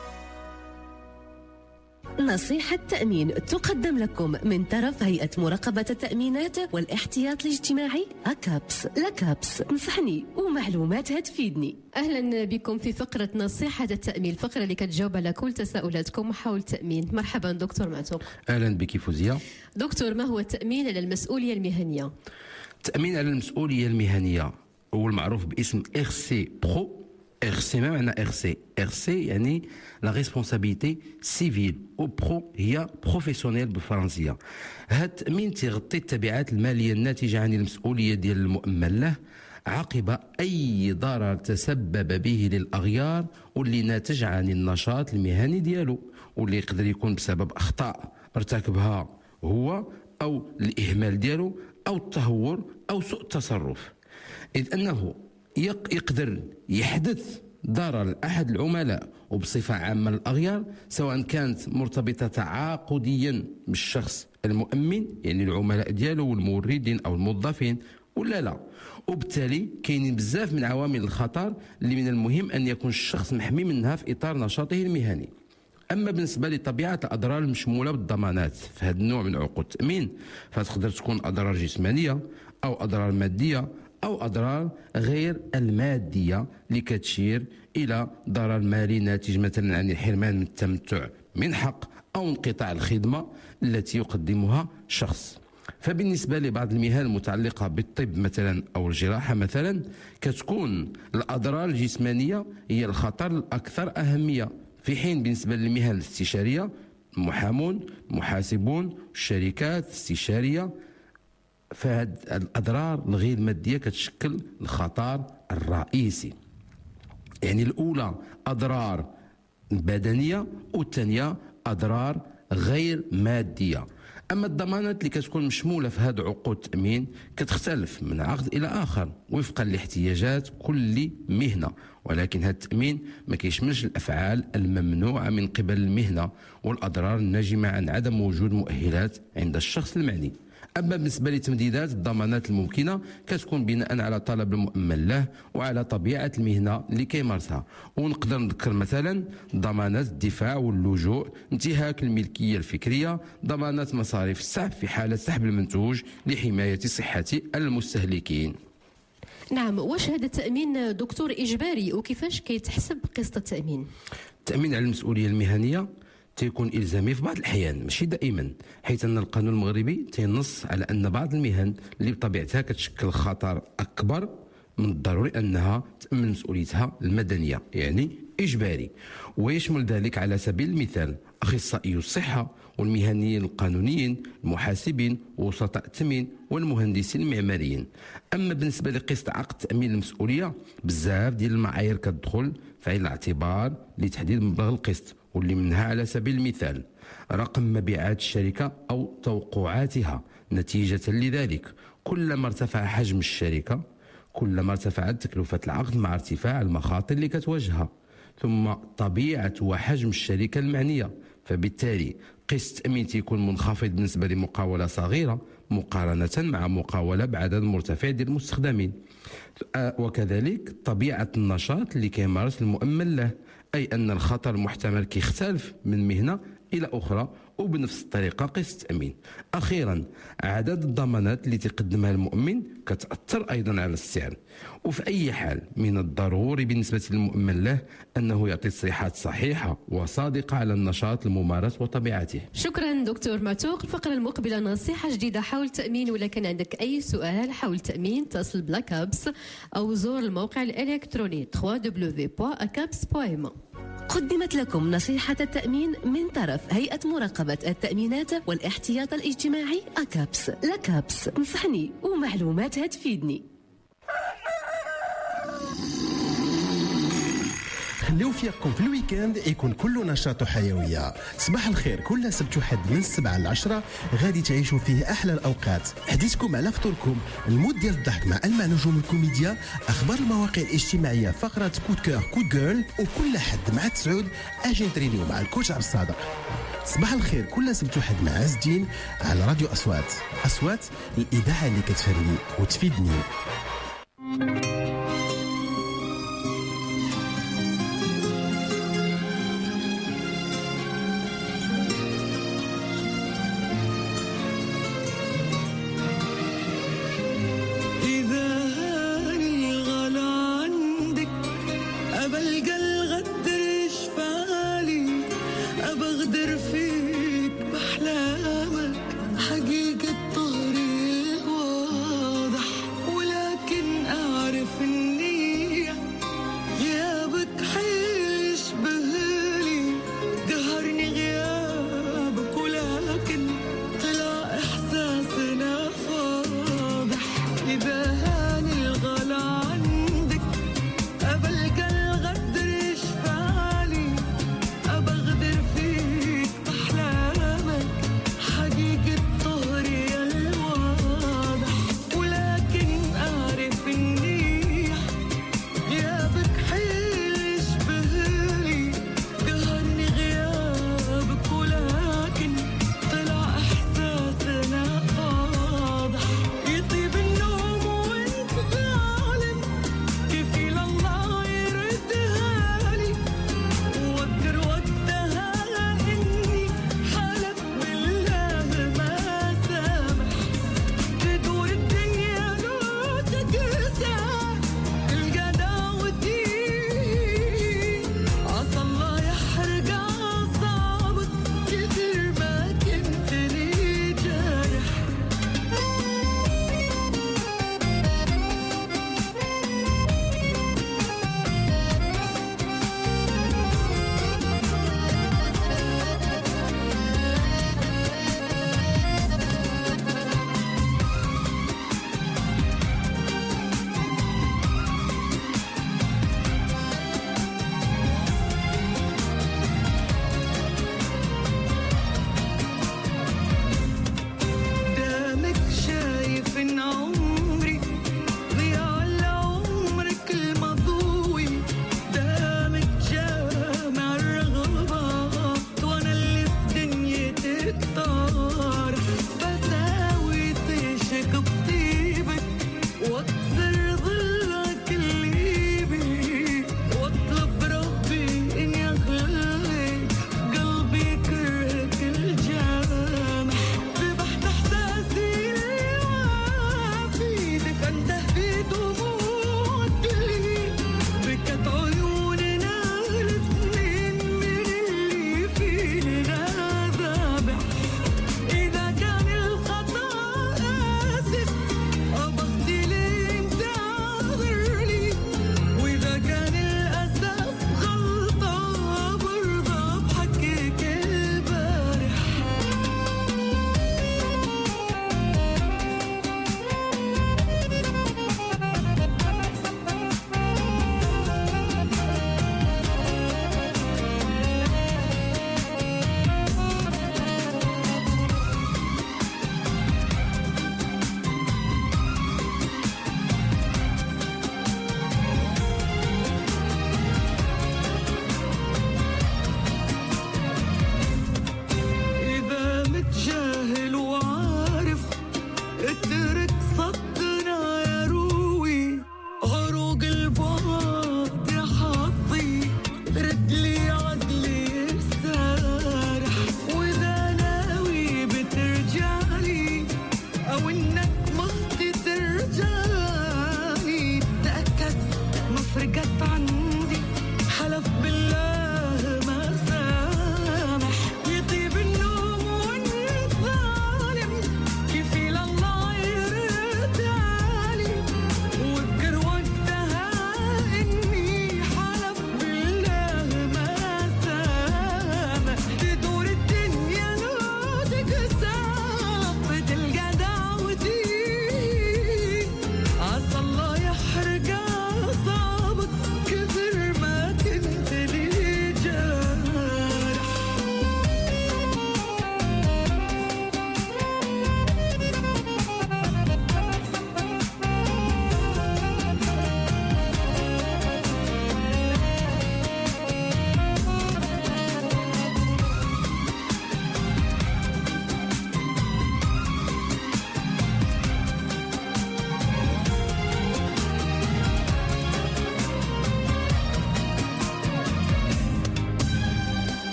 S14: نصيحة تأمين تقدم لكم من طرف هيئة مراقبة التأمينات والاحتياط الاجتماعي أكابس. لكابس نصحني ومعلوماتها تفيدني.
S2: أهلا بكم في فقرة نصيحة التأمين، الفقرة اللي كتجاوب على كل تساؤلاتكم حول التأمين. مرحبا دكتور معتوق.
S3: أهلا بك فوزية.
S2: دكتور، ما هو التأمين على المسؤولية المهنية؟
S3: التأمين على المسؤولية المهنية هو المعروف باسم RC Pro. RC ما معنى RC؟ RC يعني لا ريسبونسابيلتي سيفيل، و برو هي بروفيسيونيل بالفرنسية. هذا التأمين تيغطي التبعات المالية الناتجة عن المسؤولية ديال المؤمن له عقب أي ضرر تسبب به للأغيار واللي ناتج عن النشاط المهني ديالو، واللي يقدر يكون بسبب أخطاء ارتكبها هو أو الإهمال ديالو أو التهور أو سوء التصرف، إذ أنه يقدر يحدث ضرر لأحد العملاء وبصفة عامة الأغيار، سواء كانت مرتبطة تعاقديا بالشخص المؤمن يعني العملاء ديالو والموردين أو الموظفين ولا لا. وبالتالي كاينين بزاف من عوامل الخطر اللي من المهم أن يكون الشخص محمي منها في إطار نشاطه المهني. أما بالنسبة لطبيعة الأضرار المشمولة بالضمانات في هذا النوع من عقود التأمين، فتقدر تكون أضرار جسمانية أو أضرار مادية أو أضرار غير المادية اللي كتشير إلى ضرر مالي ناتج مثلا عن الحرمان من التمتع من حق أو انقطاع الخدمة التي يقدمها شخص. فبالنسبة لبعض المهن المتعلقة بالطب مثلا أو الجراحة مثلا كتكون الأضرار الجسمانية هي الخطر الأكثر أهمية، في حين بالنسبة للمهن الاستشارية المحامون المحاسبون الشركات الاستشارية فهاد الأضرار الغير مادية كتشكل الخطر الرئيسي. يعني الأولى أضرار بدنية والثانية أضرار غير مادية. أما الضمانات اللي كتكون مشمولة في هذا عقود التأمين كتختلف من عقد إلى آخر وفقا لاحتياجات كل مهنة، ولكن هذا التأمين ما كيشملش الأفعال الممنوعة من قبل المهنة والأضرار الناجمة عن عدم وجود مؤهلات عند الشخص المعني. أما بالنسبة لتمديدات الضمانات الممكنة كتكون بناء على طلب المؤمن له وعلى طبيعة المهنة اللي كيمارسها، ونقدر نذكر مثلا ضمانات الدفاع واللجوء، انتهاك الملكية الفكرية، ضمانات مصاريف السحب في حالة سحب المنتوج لحماية صحة المستهلكين.
S2: نعم، واش هذا التأمين دكتور إجباري وكيفاش كيتحسب قسط التأمين؟
S3: التأمين على المسؤولية المهنية تيكون إلزامي في بعض الأحيان ماشي دائما، حيث أن القانون المغربي تينص على أن بعض المهن اللي بطبيعتها كتشكل خطر أكبر من الضروري أنها تأمن مسؤوليتها المدنية، يعني إجباري، ويشمل ذلك على سبيل المثال أخصائي الصحة والمهنيين القانونيين المحاسبين ووسطاء التأمين والمهندسين المعماريين. أما بالنسبة لقسط عقد تأمين المسؤولية بزاف ديال المعايير كتدخل في عين الاعتبار لتحديد مبلغ القسط، واللي منها على سبيل المثال رقم مبيعات الشركة أو توقعاتها. نتيجة لذلك كلما ارتفع حجم الشركة كلما ارتفعت تكلفة العقد مع ارتفاع المخاطر اللي كتواجهها، ثم طبيعة وحجم الشركة المعنية، فبالتالي قسط التأمين تيكون منخفض بالنسبة لمقاولة صغيرة مقارنة مع مقاولة بعدد مرتفع ديال المستخدمين، وكذلك طبيعة النشاط اللي كيمارس المؤمن له، أي أن الخطر المحتمل كيختلف من مهنة إلى أخرى، وبنفس الطريقة قسط التأمين. أخيرا عدد الضمانات اللي تقدمها المؤمن كتأثر أيضا على السعر، وفي أي حال من الضروري بالنسبة للمؤمن له أنه يعطي تصريحات صحيحة وصادقة على النشاط الممارس وطبيعته.
S2: شكرا دكتور معتوق. الفقرة المقبلة نصيحة جديدة حول التأمين، ولا كان عندك أي سؤال حول التأمين اتصل بلاكابس أو زور الموقع الإلكتروني www.akaps.ma.
S14: قدمت لكم نصيحة التأمين من طرف هيئة مراقبة التأمينات والاحتياط الاجتماعي أكابس. لكابس، نصحني ومعلومات هتفيدني.
S15: خليو فيكم في الويكاند يكون كله نشاط وحيوية. صباح الخير كل سبت وحد من 7 ل 10 غادي تعيشوا فيه أحلى الأوقات. حديثكم على فطوركم، المود ديال الضحك مع ألمع نجوم الكوميديا، أخبار المواقع الاجتماعية، فقرة كود كور كود جيرل، وكل حد مع تسعود أجي نترينيو مع الكوتش عبد الصادق. صباح الخير كل سبت وحد مع عز الدين على راديو أصوات. أصوات الإذاعة اللي كتفهمني وتفيدني.
S16: حقيقة طريق واضح، ولكن أعرف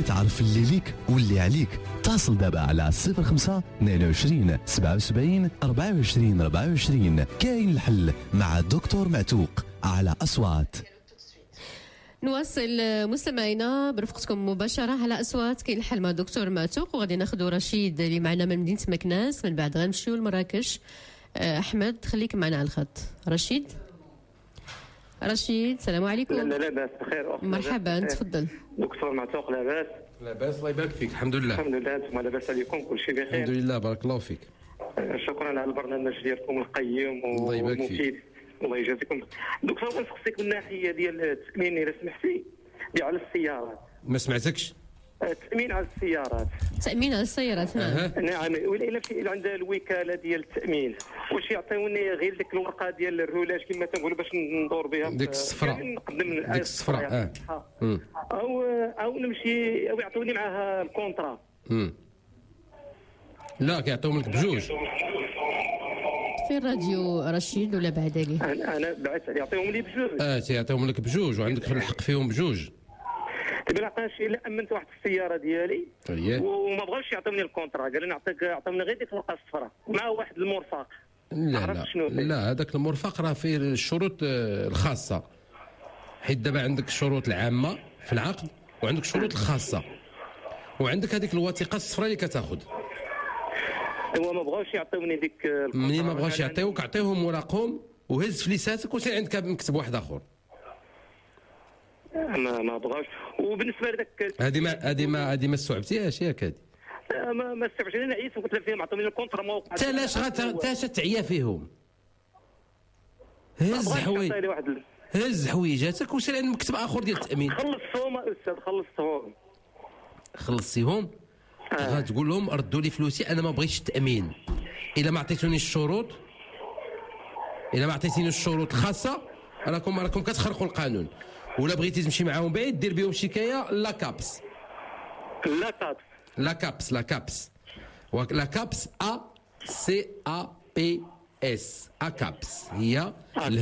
S1: تعرف اللي ليك واللي عليك اتصل دابا على 05 22 77 24 24. كاين الحل مع دكتور معتوق على أصوات.
S2: نواصل مستمعينا برفقتكم مباشرة على أصوات كاين الحل مع دكتور معتوق، وغادي ناخذوا رشيد اللي معنا من مدينة مكناس، من بعد غنمشيو لمراكش. أحمد خليك معنا على الخط. رشيد السلام عليكم.
S6: لا باس بخير.
S2: مرحبا تفضل
S6: دكتور معتوق. لاباس
S3: الله يبارك فيك. الحمد لله
S6: انتم لاباس عليكم كل شيء بخير
S3: الحمد لله بارك الله فيك.
S6: شكرا على البرنامج ديالكم القيم والمفيد الله يجازيكم. دكتور نسقسيك من الناحيه ديال التامين اذا سمحتي على السيارات.
S3: ما سمعتكش.
S6: التامين على السيارات.
S2: تامين على السيارات
S6: نعم ولا في عند الوكاله ديال التامين واش يعطيوني غير ديك الورقه ديال الرولاج كما تنقولوا باش ندور بها
S3: ديك الصفراء
S6: نقدم
S3: ديك الصفراء
S6: او نمشي او يعطوني معها الكونطرا.
S3: لا كيعطيهم لك بجوج
S2: في الراديو رشيد ولا بعد عليه؟
S6: انا بعثت يعطيهم لي بجوج.
S3: تيعطيهم لك بجوج وعندك الحق فيهم بجوج.
S6: ما لقاش الا امنت واحد السياره ديالي وما بغاوش يعطوني الكونطرا، قال لي نعطيك عطوني غير ديك الورقه الصفراء مع واحد المرفق.
S3: لا هذاك المرفق راه فيه الشروط الخاصه، حيت دابا عندك الشروط العامه في العقد وعندك الشروط الخاصه وعندك هذيك الوثيقه الصفراء اللي كتاخذ.
S6: هو ما بغاوش يعطوني ديك
S3: منين ما بغاوش يعطيوك عطيهم ورقهم وهز فليساتك وسير عندك مكتب واحد اخر.
S6: ما بغاوش. وبالنسبه لذاك
S3: هذه ما استوعبتيهاش ياك هذه؟
S6: ما استوعبتش. انا عييت وقلت لهم فيهم عطوني الكونترا ما وقعش.
S3: انت لاش تعيا فيهم؟ هز حويجاتك وسير عند مكتب اخر ديال التامين.
S6: خلصتهم استاذ
S3: خلصتيهم. غتقول لهم ردوا لي فلوسي، انا ما بغيتش التامين. الا ما عطيتوني الشروط، الا ما عطيتيني الشروط الخاصه راكم كتخرقوا القانون. ولا بغيتي تمشي معاهم بعيد دير بهم شكايه لا كابس أكابس هي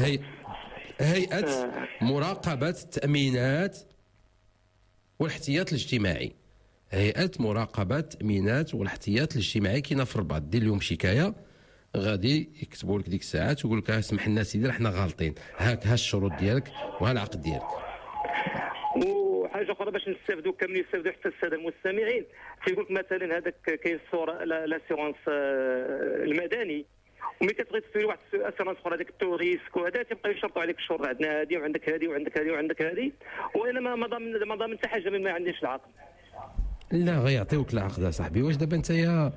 S3: هيئة مراقبة التأمينات والاحتياط الاجتماعي. هيئة مراقبة التأمينات والاحتياط الاجتماعي. كاينه في الرباط دير لهم شكايه غادي يكتبوا لك ديك الساعات ويقول لك اسمح لنا سيدي حنا غالطين، ها الشروط ديالك وها العقد ديالك.
S6: وحاجه اخرى باش نستافدوا كاملين يستافدوا حتى الساده المستمعين، تيقول لك مثلا هذاك كاين الصوره لاسيغونس المدني وملي كتبغي تصير واحد اسيغونس اخرى هذاك التوريسك وهذا تيبقاو يشرطوا عليك الشروط، عندنا هذه وعندك هذه وعندك هذه وعندك هذه، وانا ما ضامن حتى حاجه ما عنديش العقد.
S3: لا غيعطيوك العقد اصاحبي. واش دابا نتايا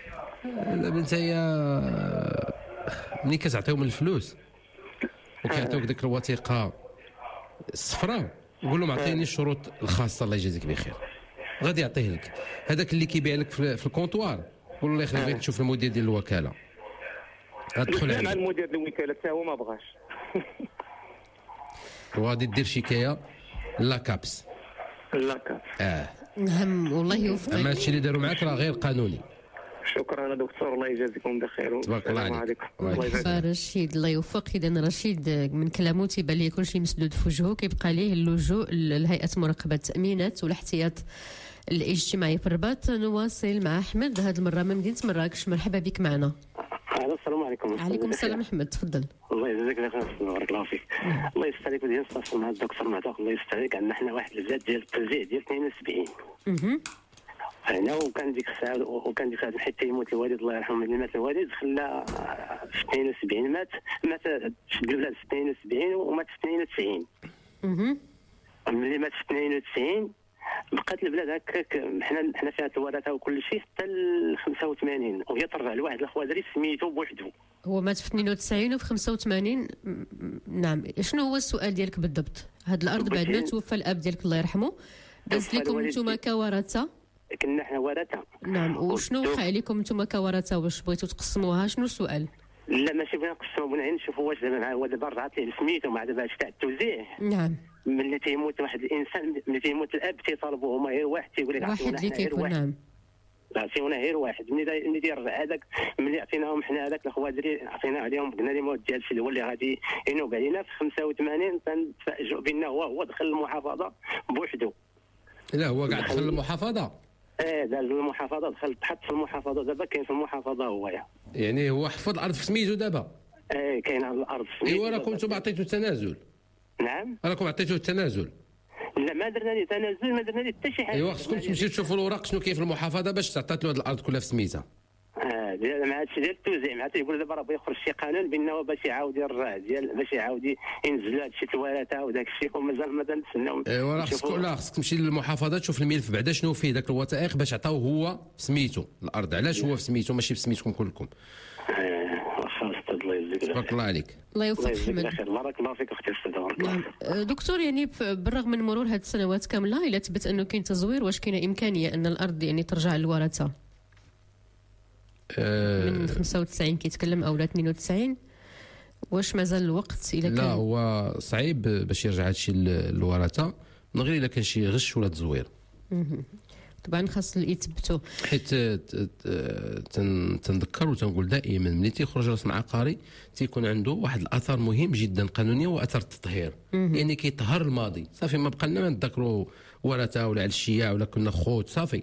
S3: ملي كتعطيهم الفلوس وكيعطيوك ديك الوثيقه الصفراء قول لهم عطيني الشروط الخاصه الله يجازيك بخير، غادي يعطيه لك. هذاك اللي كيبيع لك في الكونطوار قول له الله يخليك غير نشوف المدير ديال الوكاله، غتدخل
S6: مع المدير ديال الوكاله حتى هو ما بغاش.
S3: وغادي دير شكايه لا كابس.
S2: نعم والله يوفقك.
S3: اما هادشي اللي داروا معاك راه غير قانوني.
S6: شكرا دكتور الله يجازيكم بخير.
S3: تبارك الله عليك.
S2: رشيد الله يوفق. اذا رشيد من كلامه تيبان لي كلشي مسدود في وجهه، كيبقى ليه اللجوء لهيئه مراقبه التامينات والاحتياط الاجتماعي في الرباط. نواصل مع احمد هذه المره من مدينه مراكش. مرحبا بك معنا.
S16: السلام عليكم.
S2: عليكم السلام احمد تفضل.
S16: الله يجزاك بخير بارك الله فيك. الله يستر عليك وديال نتواصل مع الدكتور معتوق. الله يستر عليك. عندنا حنا واحد الزاد ديال التوزيع ديال 72 هنا، وكان ديك الساعه حتى يموت الوالد الله يرحمه. ملي مات الوالد خلى في 72 مات في البلاد في 72 ومات في 92. ملي مات في 92 بقات البلاد هكاك حنا فيها الورثه وكل شيء حتى ل 85 وهي ترجع لواحد الخوادري سميتو بوحدو.
S2: هو مات في 92 وفي 85. نعم شنو هو السؤال ديالك بالضبط؟ هاد الارض بعد ما توفى الاب ديالك الله يرحمه داز لكم نتوما كورثه؟
S16: كنا حنا ورثه.
S2: نعم وشنو وقع عليكم نتوما كورثه؟ واش بغيتوا تقسموها؟ شنو السؤال؟
S16: لا ماشي بغينا نقسموها، بغينا نشوفوا واش دابا هو دابا رجعت ليه سميتو مع دابا تاع التوزيع.
S2: نعم
S16: ملي تيموت واحد الانسان ملي تيموت الاب تيطالبوا هما غير واحد تيقول لك
S2: واحد اللي كيكون. نعم
S16: عطيونا غير واحد. ملي تيرجع هذاك ملي عطيناهم حنا هذاك الخوادري عطينا عليهم قلنا لهم هذا الشيء هو اللي غادي ينوب علينا. في 85 كنتفاجئوا بان هو دخل المحافظه بوحدو
S3: لا هو قاعد دخل المحافظه.
S16: داز المحافظه، دخل تحط في المحافظه، دابا كاين في المحافظه هو
S3: يعني هو حفظ الارض في سميتو دابا.
S16: كاين على الارض في سميتو.
S3: ايوا راكم نتوما عطيتو التنازل.
S16: نعم
S3: راكم عطيتو التنازل.
S16: لا ما درنا لي تنازل، ما درنا لي حتى شي حاجه.
S3: ايوا خصكم تمشيو تشوفوا الوراق شنو كاين في المحافظه باش تعطات له هذه الارض كلها في سميتها.
S16: مع هادشي ديال التوزيع، مع تيقول دابا راه بغا يخرج شي قانون بانه باش يعاود يرجع باش يعاود ينزلوا هادشي الورثه وداك الشيء، ومازال تنسناو.
S3: ايوا خصك تمشي للمحافظه تشوف الملف بعدا شنو فيه داك الوثائق باش عطاو هو في سميتو الارض. علاش هو في سميتو ماشي في سميتكم كلكم؟
S16: واخا استاذ الله يجزيك خير.
S3: تبارك الله عليك.
S2: الله يوفقك محمد.
S16: بارك الله فيك اختي استاذ.
S2: دكتور، يعني بالرغم من مرور هذه السنوات كامله الا ثبت انه كاين تزوير، واش كاينه امكانيه ان الارض يعني ترجع للورثه؟ من 95 كيتكلم او 92، واش مازال الوقت الا كان؟
S3: لا هو صعيب باش يرجع هادشي للورثه من غير الا كان شي غش ولا تزوير.
S2: طبعا خاص يثبتوا،
S3: حيت تنذكر وتنقول دائما ملي تيخرج رسم عقاري تيكون عنده واحد الاثر مهم جدا قانونيا، هو اثر التطهير. يعني كيطهر الماضي، صافي ما بقى لنا ما نتذكروا ورثه ولا على الشياع ولا كنا خوت، صافي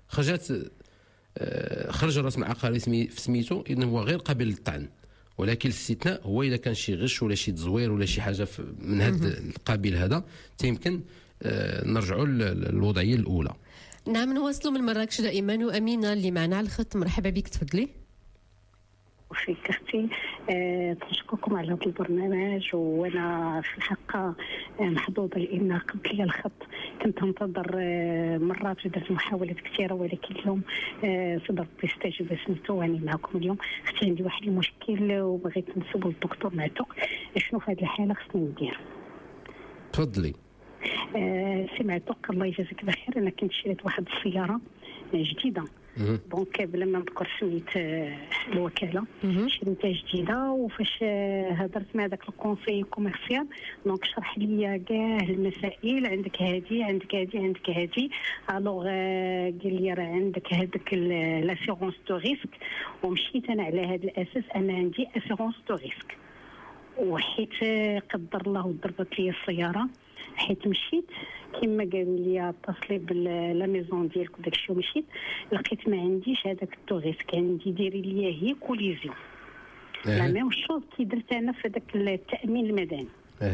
S3: خرج الرسم العقاري في سميتو، اذا هو غير قابل للطعن. ولكن الاستثناء هو اذا كان شي غش ولا شي تزوير ولا شي حاجه من هذا القبيل هذا، يمكن نرجعوا للوضعيه الاولى.
S2: نعم، نواصلوا من مراكش دائما، وامينه اللي معنا على الخط. مرحبا بك، تفضلي.
S17: وفيك اختي، نشكركم على هذا البرنامج، وانا في الحقيقه محظوظه لان قبل لي الخط كنت انتظر مرات ودرت محاولات كثيره، ولكن اليوم صدرت استجابه سميتو واني معكم اليوم. اختي عندي واحد المشكل وبغيت نسول الدكتور معتوق شنو في هذه الحاله خصني ندير.
S3: تفضلي.
S17: سمعتوق الله يجازيك بخير، انا كنت شريت واحد السياره جديده، دونك بلا ما نذكر سميت الوكاله، شريتها جديده، وفاش هضرت مع داك الكونسي كوميرسيال دونك شرح لي كاع المسائل، عندك هادي عندك هادي عندك هادي، الوغ قال لي راه عندك هذاك لاسيغونس دو ريسك، ومشيت انا على هذا الاساس انا عندي اسيغونس دو ريسك، وحيت قدر الله ضربت لي السياره، حيت مشيت كما قالوا لي اتصلي بلا ميزون ديالك وداك الشيء، ومشيت لقيت ما عنديش هذاك التوريسك، عندي ديري ليا هي كوليزيون. لا ميم شوز كي درت انا في داك التامين المدني.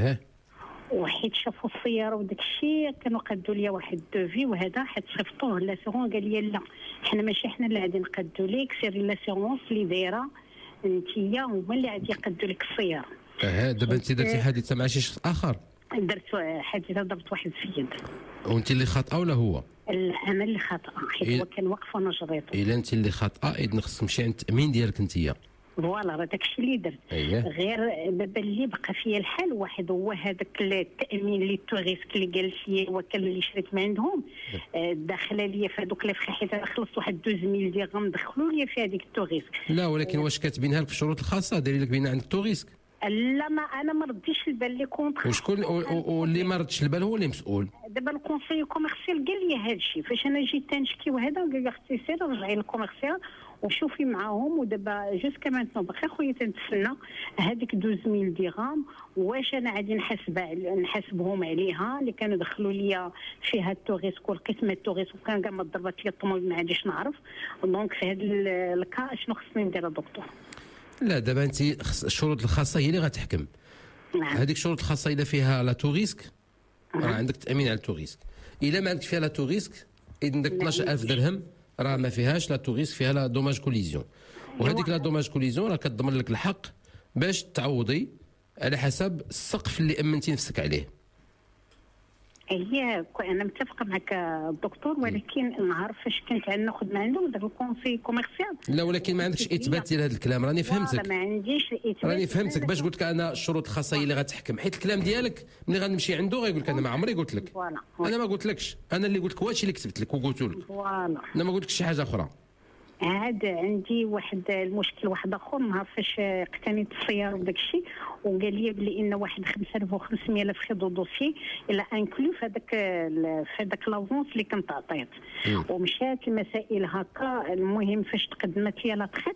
S17: وحيت شافوا السياره وداك الشيء كانوا قادوا لي واحد دوفي، وهذا حيت صيفطوه لاسيغون قال لي لا حنا ماشي حنا اللي غادي نقادوا لك، سيري لاسيغونس اللي دايره انتيا هما اللي غادي يقادوا لك السياره.
S3: دابا انت درتي حادثه مع شي شخص اخر؟
S17: درت حادثه، ضربت واحد السيد.
S3: وانت اللي خاطئه ولا هو؟
S17: انا اللي خاطئه، حيت هو كان واقف وانا جريته.
S3: الا انت اللي خاطئه اذا خصك تمشي عند التامين ديالك انت.
S17: فوالا راه داك الشيء اللي درت. غير دابا اللي بقى فيا الحال واحد هو هذاك التامين اللي توريسك اللي قال لي الوكاله اللي شريت من عندهم، داخله لي في هذوك لي فخي، حيت انا خلصت واحد 12000 درهم دخلوا لي في هذيك التوريسك.
S3: لا ولكن واش كاتبينها لك في الشروط الخاصه داير لك بين عندك توريسك؟
S17: لا ما انا ما رديتش البال لي كونطرا.
S3: وشكون واللي ما ردش البال هو اللي مسؤول؟
S17: دابا الكونسي كوميرسيال قال لي هذا الشيء، فاش انا جيت تنشكي وهذا قال لي اختي سير رجعي للكوميرسيال وشوفي معاهم، ودابا جوسكا مانتنو باقي خويا تنتسنى هذيك 12000 درهم واش انا غادي نحاسبهم عليها اللي كانوا دخلوا لي فيها التوريسك والقسمه التوريسك، وكان كاع ما ضربت لي الطوموبيل ما عادش نعرف. دونك في هذا الكا شنو خصني ندير دكتور؟
S3: لا دابا انت الشروط الخاصه هي اللي غتحكم. هذيك الشروط الخاصه اذا فيها لا توريسك راه عندك تامين على التوريسك، اذا ما عندك فيها لا توريسك اذا داك 12000 درهم راه ما فيهاش لا توريسك، فيها لا دوماج كوليزيون، وهذيك لا دوماج كوليزيون راه كتضمن لك الحق باش تعوضي على حسب السقف اللي امنتي نفسك عليه.
S17: هي انا متفقه معك الدكتور، ولكن نعرف فاش كنت ناخذ من عندهم داك الكونسي كوميرسيال.
S3: لا ولكن ما عندكش اثبات ديال هذا الكلام، راني فهمتك.
S17: ما عنديش الاثبات،
S3: راني فهمتك باش قلت لك انا الشروط الخاصه هي اللي غتحكم، حيت الكلام ديالك ملي غنمشي عنده غيقول لك انا ما عمري قلت لك. انا ما قلت لكش، انا اللي قلت لك هو الشيء اللي كتبت لك وقلت لك. انا ما قلت لكش شي حاجه اخرى.
S17: عاد عندي واحد المشكل واحد اخر، نهار فاش اقتنيت السياره وداك الشيء، وقال لي بلي ان واحد 5500 الف خدو دوسي الا انكلو في هذاك لافونس اللي كنت عطيت، ومشات المسائل هكا. المهم فاش تقدمت لي لاطخيت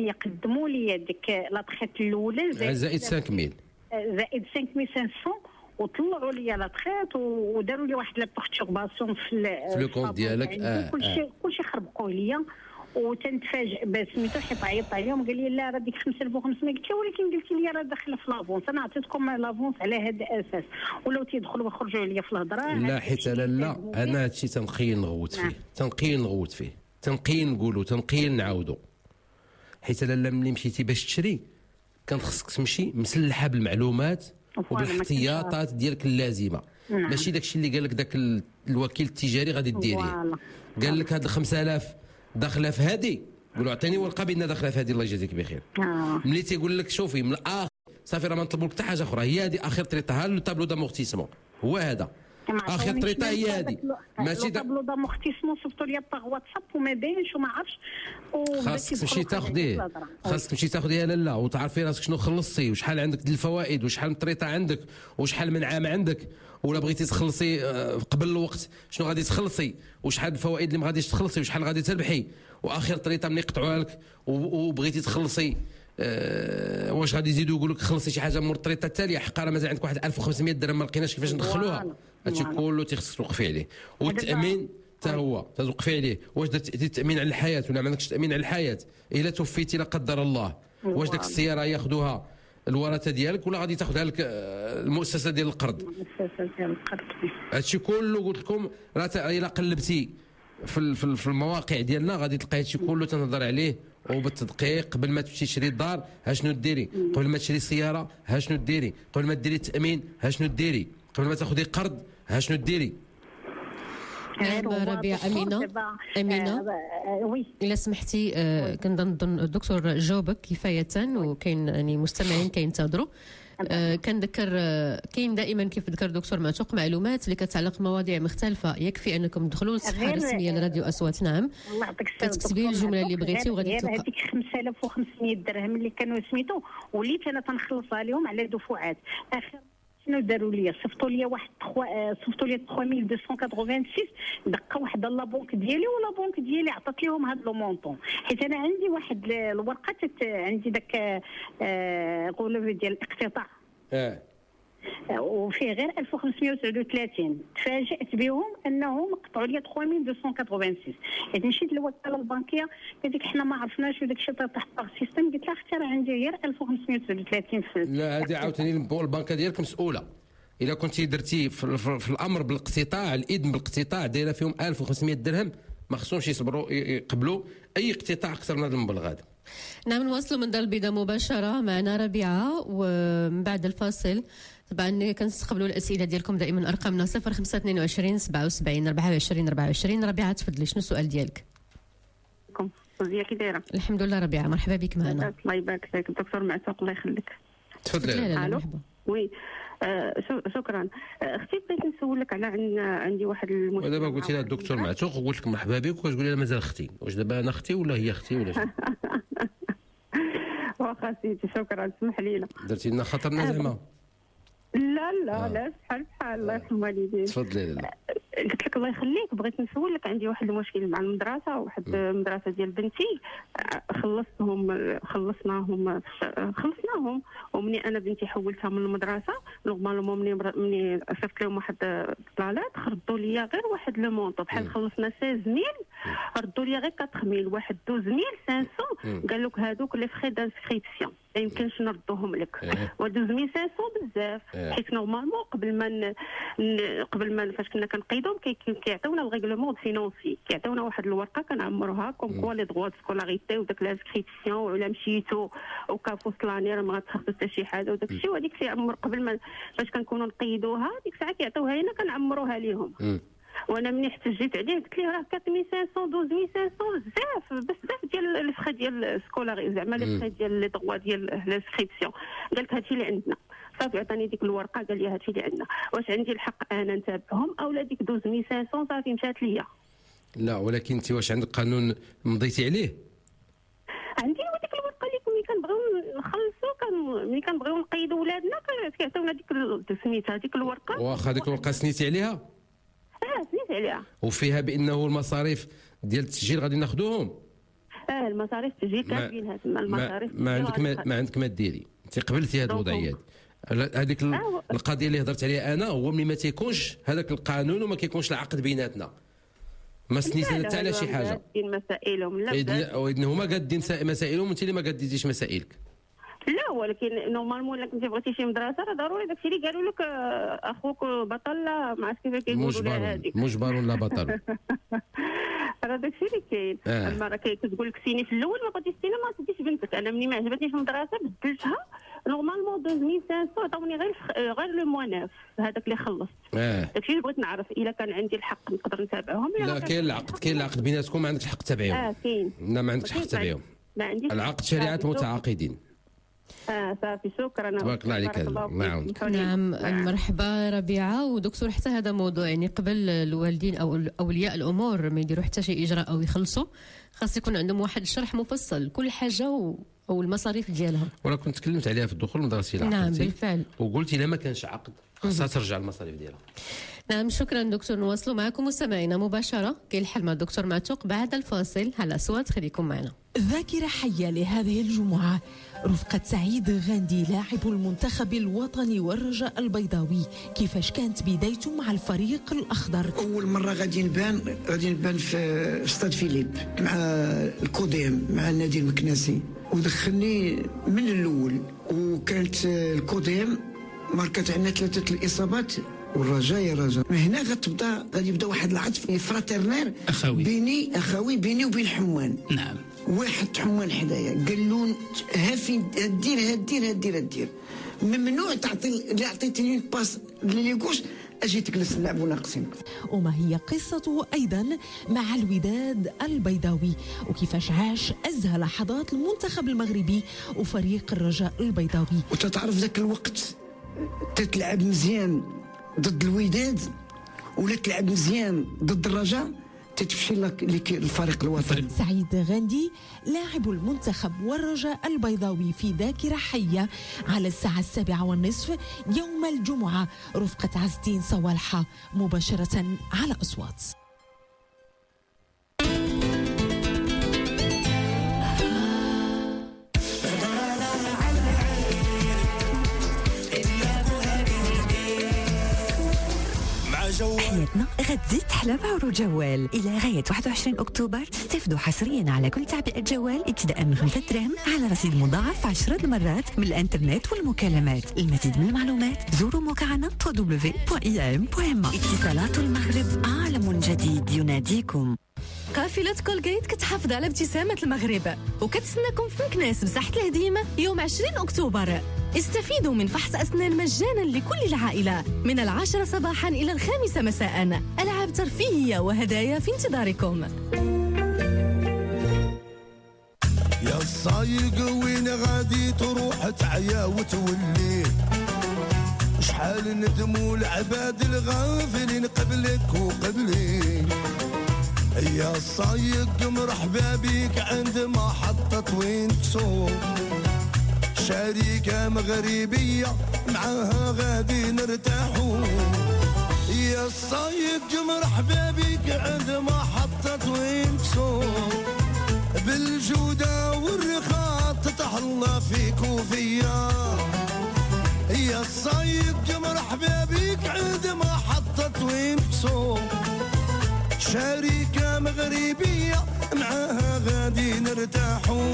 S17: قدموا لي ديك لاطخيت الاولى
S3: زائد 5000
S17: زائد 5500، وطلعوا لي لا تخيط وداروا لي واحد لا بورتورباسيون في
S3: لو كونت ديالك.
S17: كلشي خربقوا ليا وتنتفاجئ بسميتو حيت عيطت عليهم قال لي لا راه ديك 5500. قلت له ولكن قلتي لي راه داخله في لافونس، انا عطيتكم لافونس على هذا الاساس ولاو تيدخلوا ويخرجوا عليا في الهضره.
S3: لا حيت لا انا هادشي تنقين نغوت فيه، تنقين نقولوا، تنقين نعاودوا. حيت لا ملي مشيتي باش تشري كان خصك تمشي مسلحه بالمعلومات وبالاحتياطات ديالك اللازمه. ماشي داكشي اللي قال لك داك الوكيل التجاري غادي ديريه. قال لك هاد 5000 داخله في هذه، قولوا عطيني ورقه بان داخله في هذه الله يجازيك بخير. ملي تيقول لك شوفي من الاخر صافي راه ما نطلبوا لك حتى حاجه اخرى، هي هذه اخر طريطه، ها لو طابلو دامورتيسمون هو هذا اخر طريطه هي هذه. ماشي
S17: طابلو دامورتيسمون صيفطوا لي باغ واتساب وما باينش وما عرفتش.
S3: خاصك تمشي تاخذيه، خاصك تمشي تاخذيها لالا وتعرفي راسك شنو خلصتي وشحال عندك ديال الفوائد وشحال من طريطه عندك وشحال من عام عندك، ولا بغيتي تخلصي قبل الوقت شنو غادي تخلصي وشحال الفوائد اللي ما غاديش تخلصي وشحال غادي تربحي، واخر طريطه ملي يقطعوها لك وبغيتي تخلصي واش غادي يزيدوا يقول لك خلصي شي حاجه مور الطريطه التاليه، حق راه مازال عندك واحد 1500 درهم ما لقيناش كيفاش ندخلوها. هادشي كله تيخصك توقفي عليه. والتامين حتى هو توقفي عليه، واش درتي تامين على الحياه ولا ما عندكش تامين على الحياه؟ الا توفيتي لا قدر الله واش داك السياره ياخذوها الورثه ديالك ولا غادي تاخذها لك المؤسسه ديال القرض؟
S17: المؤسسه ديال القرض.
S3: هادشي كله قلت لكم راه الا قلبتي في المواقع ديالنا غادي تلقى هادشي كله تنهضر عليه وبالتدقيق. قبل ما تمشي تشري الدار ها شنو ديري، قبل ما تشري السياره ها شنو ديري، قبل ما ديري التامين ها شنو ديري، قبل ما تاخذي قرض ها شنو ديري.
S2: ربيع أمينة
S17: وي
S2: إلا سمحتي كنظن الدكتور جاوبك كفاية، وكاين يعني مستمعين كينتظروا. كنذكر كاين دائما كيف ذكر الدكتور معتوق معلومات اللي كتعلق بمواضيع مختلفه، يكفي انكم تدخلوا للصفحه الرسميه لراديو اصوات. نعم كتكتبي الجمله اللي بغيتي وغادي تلقى
S17: هذيك 5500 درهم اللي كانوا سميتو وليت انا تنخلصها لهم على دفعات. اخر شنو داروا لي؟ صيفطوا لي واحد 3286 دقه واحد لا بونك ديالي ولا بونك ديالي عطات لهم هذا لو مونطون، حيت انا عندي واحد الورقه عندي داك قولوا ديال الاقتطاع وفيه غير 1539. تفاجأت بهم انهم قطعوا لي 3286. حيت مشيت للوكاله البنكيه قالت لك حنا ما عرفناش وداك الشيء تحت السيستم. قلت لها اختي راه عندي غير 1539 في
S3: لا هذه عاوتاني البنكه ديالك مسؤوله. الا كنتي درتي في الامر بالاقتطاع، الاذن بالاقتطاع دايره فيهم 1500 درهم، ما خصهمش يصبروا يقبلوا اي اقتطاع اكثر من هذا المبلغ هذا.
S2: نعم نواصلوا من دار البيضاء مباشره معنا ربيعه، ومن بعد الفاصل طبعا كنستقبلوا الاسئله ديالكم دائما. ارقامنا 0522 77 24 24. ربيعه تفضلي شنو السؤال ديالك؟
S18: وزيه كي دايره؟
S2: الحمد لله ربيعه، مرحبا بك معنا.
S18: الله يبارك فيك الدكتور معتوق الله يخليك.
S3: تفضلي.
S18: الو وي شكرا. اختي بغيت نسولك على عندي واحد المشكل.
S3: ودابا قلتي لها الدكتور معتوق وقلت لك مرحبا بك وكتقولي لها مازال اختي، واش دابا انا اختي ولا هي اختي ولا شنو؟
S18: واخا سيدي شكرا اسمح لينا.
S3: درتي لنا خاطرنا زعما؟
S18: لا بحال الله يرحم والديك.
S3: تفضلي. لا
S18: قلت لك الله يخليك بغيت نسولك عندي واحد المشكل مع المدرسه، واحد المدرسه ديال بنتي خلصناهم ومني انا بنتي حولتها من المدرسه نورمالمون مني صيفط لهم واحد طلالات خردوا لي غير واحد لو مونطو بحال خلصنا 16000 ردوا لي غير 4000 واحد 12500. قال لك هذوك لي فري دانسكريبسيون ما يمكنش نردوهم لك. و 12500 بزاف حيت نورمالمون قبل ما فاش كنا كنقيدهم كيعطيونا الريغلومون فينونسي، كيعطيونا واحد الورقه كنعمروها كوم كوا لي دغوا سكولاريتي وداك لانسكريبسيون ولا مشيتو وكافو سلانير ما غتاخذوا حتى شي حاجه وداك الشيء، وهذيك كيعمر قبل ما فاش كنكونوا نقيدوها ديك الساعه كيعطيوها لنا كنعمروها ليهم. وانا ملي احتجيت عليه قلت ليه راه 4500 12500 بزاف ديال الفخ ديال السكولاري زعما لي فخ ديال لي دغوا ديال لانسكريبسيون. قالت هادشي اللي عندنا صافي عطاني ديك الورقه قال لي هادشي اللي عندنا، واش عندي الحق انا نتابعهم او لا ديك 12500 صافي مشات ليا؟
S3: لا ولكن انت واش عندك قانون مضيتي عليه؟
S18: عندي ديك الورقه اللي ملي كنبغيو نخلصوا ملي كنبغيو نقيدوا ولادنا كيعطيونا ديك سميتها ديك الورقه.
S3: واخا ديك الورقه سنيتي عليها؟
S18: سنيت عليها.
S3: وفيها بانه المصاريف ديال التسجيل غادي ناخذوهم؟
S18: المصاريف التسجيل كاملينها تما المصاريف
S3: ما عندك ما ديري انت قبلتي هذه الوضعيه. هذيك القضيه اللي هضرت عليها انا هو ملي ما تيكونش هذاك القانون وما كيكونش العقد بيناتنا ما سنيتنا حتى على شي حاجه
S18: مسائلهم
S3: اذن هما قادين مسائلهم وانت اللي ما قاديتيش مسائلك.
S18: لا ولكن نورمالمون الا كنتي بغيتي شي مدرسه راه ضروري داكشي اللي قالوا لك اخوك بطل لا ما عرفت كيف كيقولوا لها هذيك
S3: مجبر ولا بطل
S18: راه داكشي اللي كاين. المره كتقول لك سيني في الاول ما بغيتيش سيني ما سديتش بنتك. انا ملي ما عجبتنيش المدرسه بدلتها نورمالمون 2500 عطاوني غير لو موان 9 هذاك اللي خلصت. داكشي اللي بغيت نعرف الا كان عندي الحق نقدر نتابعهم.
S3: لا كاين العقد بيناتكم ما عندكش الحق تتابعيهم.
S18: كاين
S3: لا ما عندكش الحق تتابعيهم.
S18: ما عنديش
S3: العقد شريعه متعاقدين.
S18: صافي شكرا.
S3: تبارك الله عليك.
S2: نعم مرحبا ربيعه. ودكتور حتى هذا موضوع يعني قبل الوالدين او اولياء الامور ما يديروا حتى شي اجراء او يخلصوا خاص يكون عندهم واحد الشرح مفصل كل حاجه او المصاريف ديالها.
S3: وانا كنت تكلمت عليها في الدخول المدرسي.
S2: نعم بالفعل.
S3: وقلت الا ما كانش عقد خاصها ترجع المصاريف ديالها.
S2: نعم شكرا دكتور. نواصلوا معكم مستمعينا مباشره كاين الحل مع الدكتور معتوق بعد الفاصل. على الاصوات خليكم معنا.
S7: ذاكرة حية لهذه الجمعة رفقة سعيد غاندي لاعب المنتخب الوطني والرجاء البيضاوي. كيفاش كانت بدايته مع الفريق الأخضر؟
S19: أول مرة غادي نبان في استاد فيليب مع الكوديم مع النادي المكناسي ودخلني من الأول. وكانت الكوديم ماركت عندنا 3 الإصابات والرجاء يا رجاء. من هنا غادي يبدا واحد العطف فراترنير اخوي بيني وبين حمان.
S20: نعم.
S19: واحد حمان حدايا قال له هافي هدير ممنوع تعطي اللي عطيتيني باس اللي يقوش اجي تجلس نلعبوا ناقصين.
S7: وما هي قصته ايضا مع الوداد البيضاوي وكيفاش عاش ازهى لحظات المنتخب المغربي وفريق الرجاء البيضاوي.
S19: وتتعرف ذاك الوقت تتلعب مزيان ضد الوداد ولا تلعب مزيان ضد الرجاء تتفشل لك الفريق الوطني.
S7: سعيد غاندي لاعب المنتخب والرجاء البيضاوي في ذاكرة حية على الساعة 7:30 يوم الجمعة رفقة عز الدين صوالحة مباشرة على أصوات.
S8: حياتنا غتزيد تحلى مع جوال. إلى غاية 21 أكتوبر استفدوا حصريا على كل تعبئة جوال ابتداء من 5 دراهم على رصيد مضاعف 10 مرات من الانترنت والمكالمات. المزيد من المعلومات زوروا موقعنا www.im.ma. اتصالات المغرب عالم جديد يناديكم.
S12: قافلة كولغيت كتحافظ على ابتسامة المغرب وكتسناكم في مكناس مساحة الهديمة يوم 20 أكتوبر. استفيدوا من فحص أسنان مجانا لكل العائلة من 10 صباحا إلى 5 مساء. ألعاب ترفيهية وهدايا في انتظاركم.
S21: يا الصايق وين غادي تروح تعيا وتولي شحال ندموا العباد الغافلين قبلك وقبلي. يا الصايق مرحبا بيك عند محطة وين تسوق شركة مغربية معاها غادي نرتاحوا. يا الصايق مرحبا بيك عند محطة وين تسوق بالجودة والرخاء تتهلا فيك وفيا. يا الصايق مرحبا بيك عند محطة وين تسوق شركة مغربية معاها غادي نرتاحوا.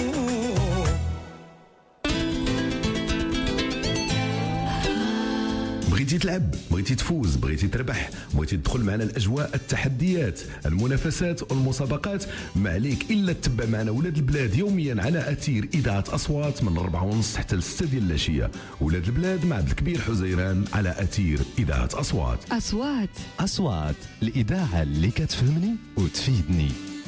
S9: بغيتي تلعب، بغيتي تفوز، بغيتي تربح، بغيتي تدخل معنا الاجواء، التحديات، المنافسات والمسابقات، ما عليك الا تتبع معنا ولاد البلاد يوميا على اثير اذاعه اصوات من 4:30 حتى 6 ديال العشيه. ولاد البلاد مع عبد الكبير حزيران على اثير اذاعه اصوات.
S1: اصوات الاذاعه اللي كتفهمني وتفيدني.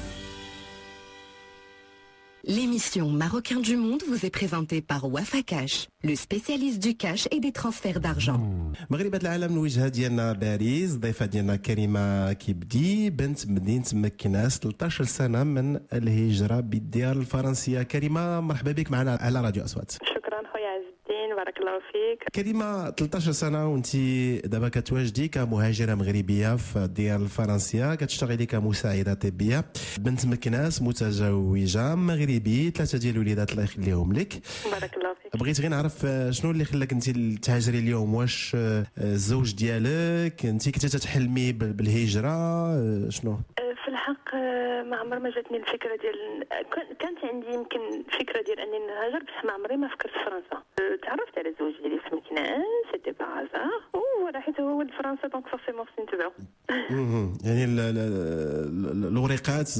S8: L'émission Marocain du Monde vous est présentée par Wafa Cash, le spécialiste du cash et des transferts d'argent.
S15: مغربات العالم الوجهه ديالنا باريس. ضيفه ديالنا كريمه كيبدي بنت مدينه مكناس 13 سنه من الهجره بالديار الفرنسيه. كريمه مرحبا بك معنا على راديو اصوات.
S22: شكرا خويا عز الدين بارك الله
S18: فيك.
S15: كريمه 13 سنه وانت دابا كتواجدي كمهاجره مغربيه في ديار الفرنسيه، كتشتغلي كمساعده طبيه، بنت مكناس متزوجه مغربي، 3 ديال الوليدات الله يخليهم لك.
S18: بارك الله فيك.
S15: بغيت غير نعرف شنو اللي خلاك انت تهاجري اليوم؟ واش الزوج ديالك انت كنتي تتحلمي بالهجره شنو؟
S18: في الحق ما عمر ما جاتني الفكره ديال كانت عندي يمكن فكره ديال اني نهاجر، بصح ما عمري ما فكرت في فرنسا. تعرفت على الزوج ديالي في مكناس، سيتي با هازار، ولا حيت هو ولد فرنسا دونك فورسيمون خصني نتبعو.
S15: يعني الوريقات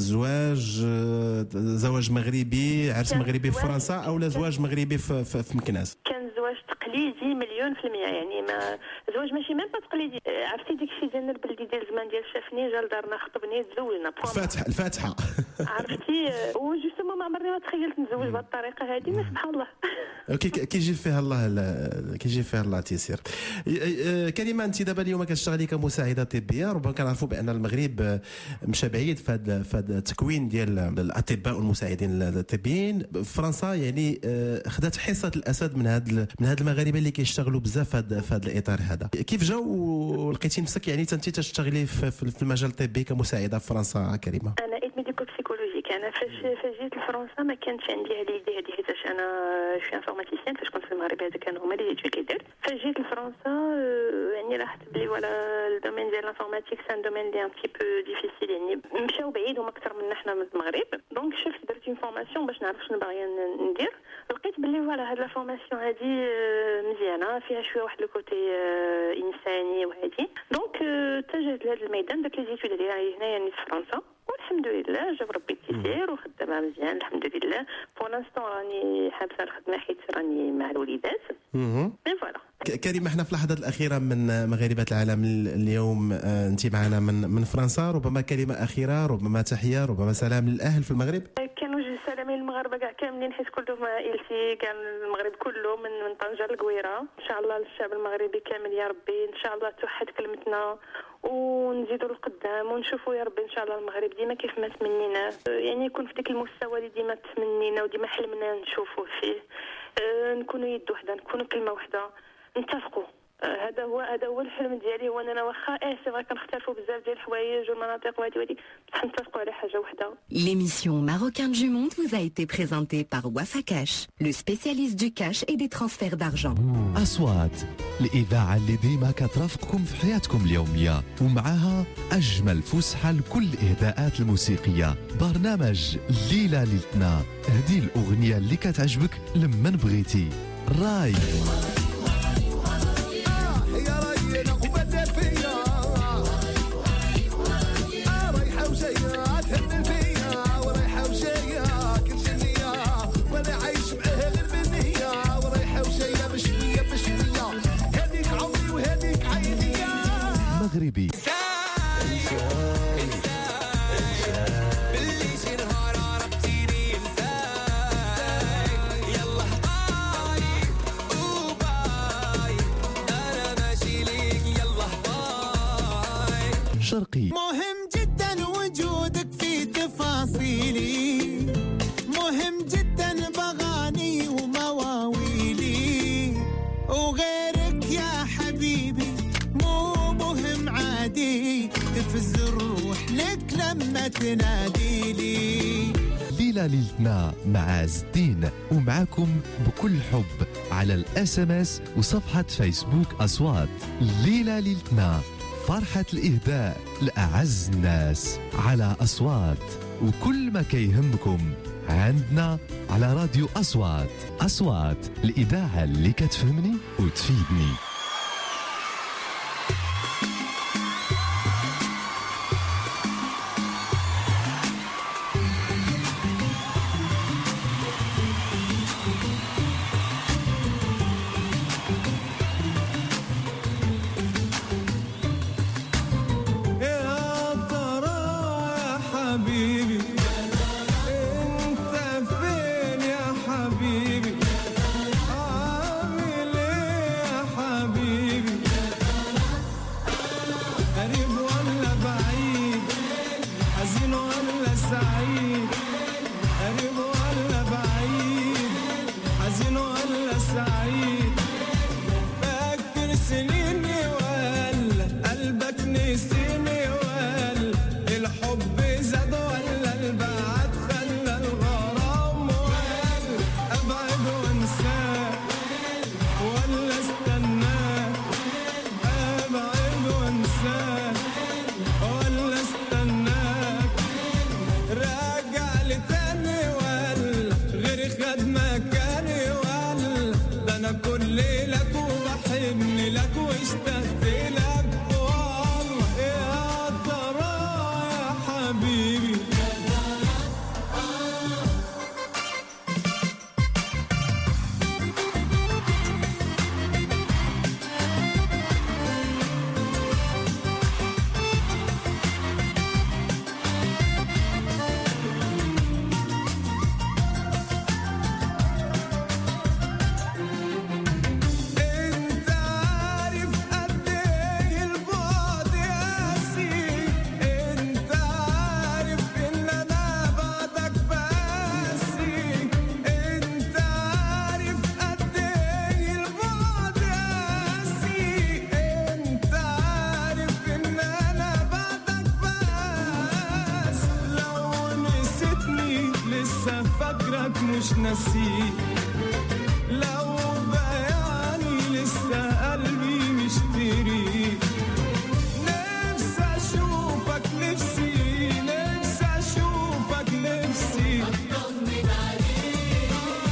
S15: زواج مغربي، عرس مغربي في فرنسا او زواج مغربي في مكناس؟
S18: كان زواج تقليدي 100%، يعني ما زواج ماشي ميم با تقليدي. عرفتي ديك الشيء ديال البلدي ديال زمان ديال شافني جا لدارنا خطبني تزوجنا
S15: الفاتحه
S18: عرفتي. وجوستومون ما عمرني ما تخيلت نتزوج بهذه الطريقه هذه، ما سبحان الله.
S15: كيجي فيها الله تيسير. كريمه انت دابا اليوم كتشتغلي كمساعده طبيه، ربما كنعرفوا بان المغرب مشى بعيد في هذا التكوين ديال الاطباء والمساعدين الطبيين. فرنسا يعني خدات حصه الاسد من هاد المغاربه اللي كيشتغلوا بزاف في هذا الاطار هذا. كيف جا ولقيتي نفسك يعني انت تشتغلي في المجال الطبي كمساعده في فرنسا كريمه؟
S18: انا ميديكو بسيكولوجيك. انا فاش جيت لفرنسا ما كانش عندي هذه الايديا هذه، حيتاش انا شوي انفورماتيسيان. فاش كنت في المغرب هذا كانوا هما اللي كيدير. فاش جيت لفرنسا يعني لاحظت بلي ولا الدومين ديال الانفورماتيك سان دومين دي ان تي بو ديفيسيل، يعني مشاو بعيد هما اكثر من حنا من المغرب. دونك شفت درت اون فورماسيون باش نعرف شنو باغيه ندير. لقيت بلي فوالا هاد لا فورماسيون هادي مزيانه، فيها شويه واحد لو كوتي انساني وهادي. دونك اتجهت لهذا الميدان، درت لي زيتود ديالي هنايا يعني في فرنسا، والحمد لله جاب ربي التيسير وخدامه مزيان الحمد لله. بور لانستون راني حابسه الخدمه حيت راني مع الوليدات. فوالا
S15: كريمه، احنا في اللحظات الاخيره من مغاربه العالم اليوم، انت معنا من فرنسا، ربما كلمه اخيره، ربما تحيه، ربما سلام للاهل في المغرب.
S18: كنوجه سلامي للمغاربه كاع كاملين، حيت كلهم عائلتي كاع المغرب كله من طنجه للقويره. ان شاء الله للشعب المغربي كامل يا ربي، ان شاء الله توحد كلمتنا ونزيدوا للقدام ونشوفوا يا ربي ان شاء الله المغرب ديما كيف ما تمنينا، يعني يكون في ديك المستوى اللي ديما تمنينا وديما حلمنا نشوفوه فيه. نكونوا يد وحده، نكونوا كلمه وحده، نتفقوا. هذا هو الحلم ديالي. هو انا واخا سي فري كنختلفوا بزاف ديال الحوايج والمناطق وهادي بصح نتفقوا على حاجه وحده.
S8: L'émission Marocain du Monde vous a été présentée par Wafa Cash, le spécialiste du cash et des transferts d'argent.
S1: أصوات الإذاعة اللي ديما كترافقكم في حياتكم اليومية، ومعها أجمل فسحة لكل الإهداءات الموسيقية. برنامج ليلة ليلتنا، هدي الأغنية اللي كتعجبك لما بغيتي. راي مغربي. شرقي.
S21: مهم جدا وجودك في تفاصيلي، مهم جدا بغاني ومواويلي، وغيرك يا حبيبي مو مهم عادي، تفز الروح لك لما تناديلي.
S1: ليلة ليلتنا مع عز الدين، ومعاكم بكل حب على الSMS وصفحة فيسبوك أصوات. ليلة ليلتنا، فرحة الإهداء لأعز الناس على أصوات، وكل ما كيهمكم عندنا على راديو أصوات. أصوات، الإذاعة اللي كتفهمني وتفيدني.
S21: لي لك وبحن لك واشتقت لك والله يا ترى يا حبيبي. مش نسيت لو بياني لسه قلبي مشتري. نفسي اشوفك نفسي نفسي اشوفك نفسي اطمن عليك.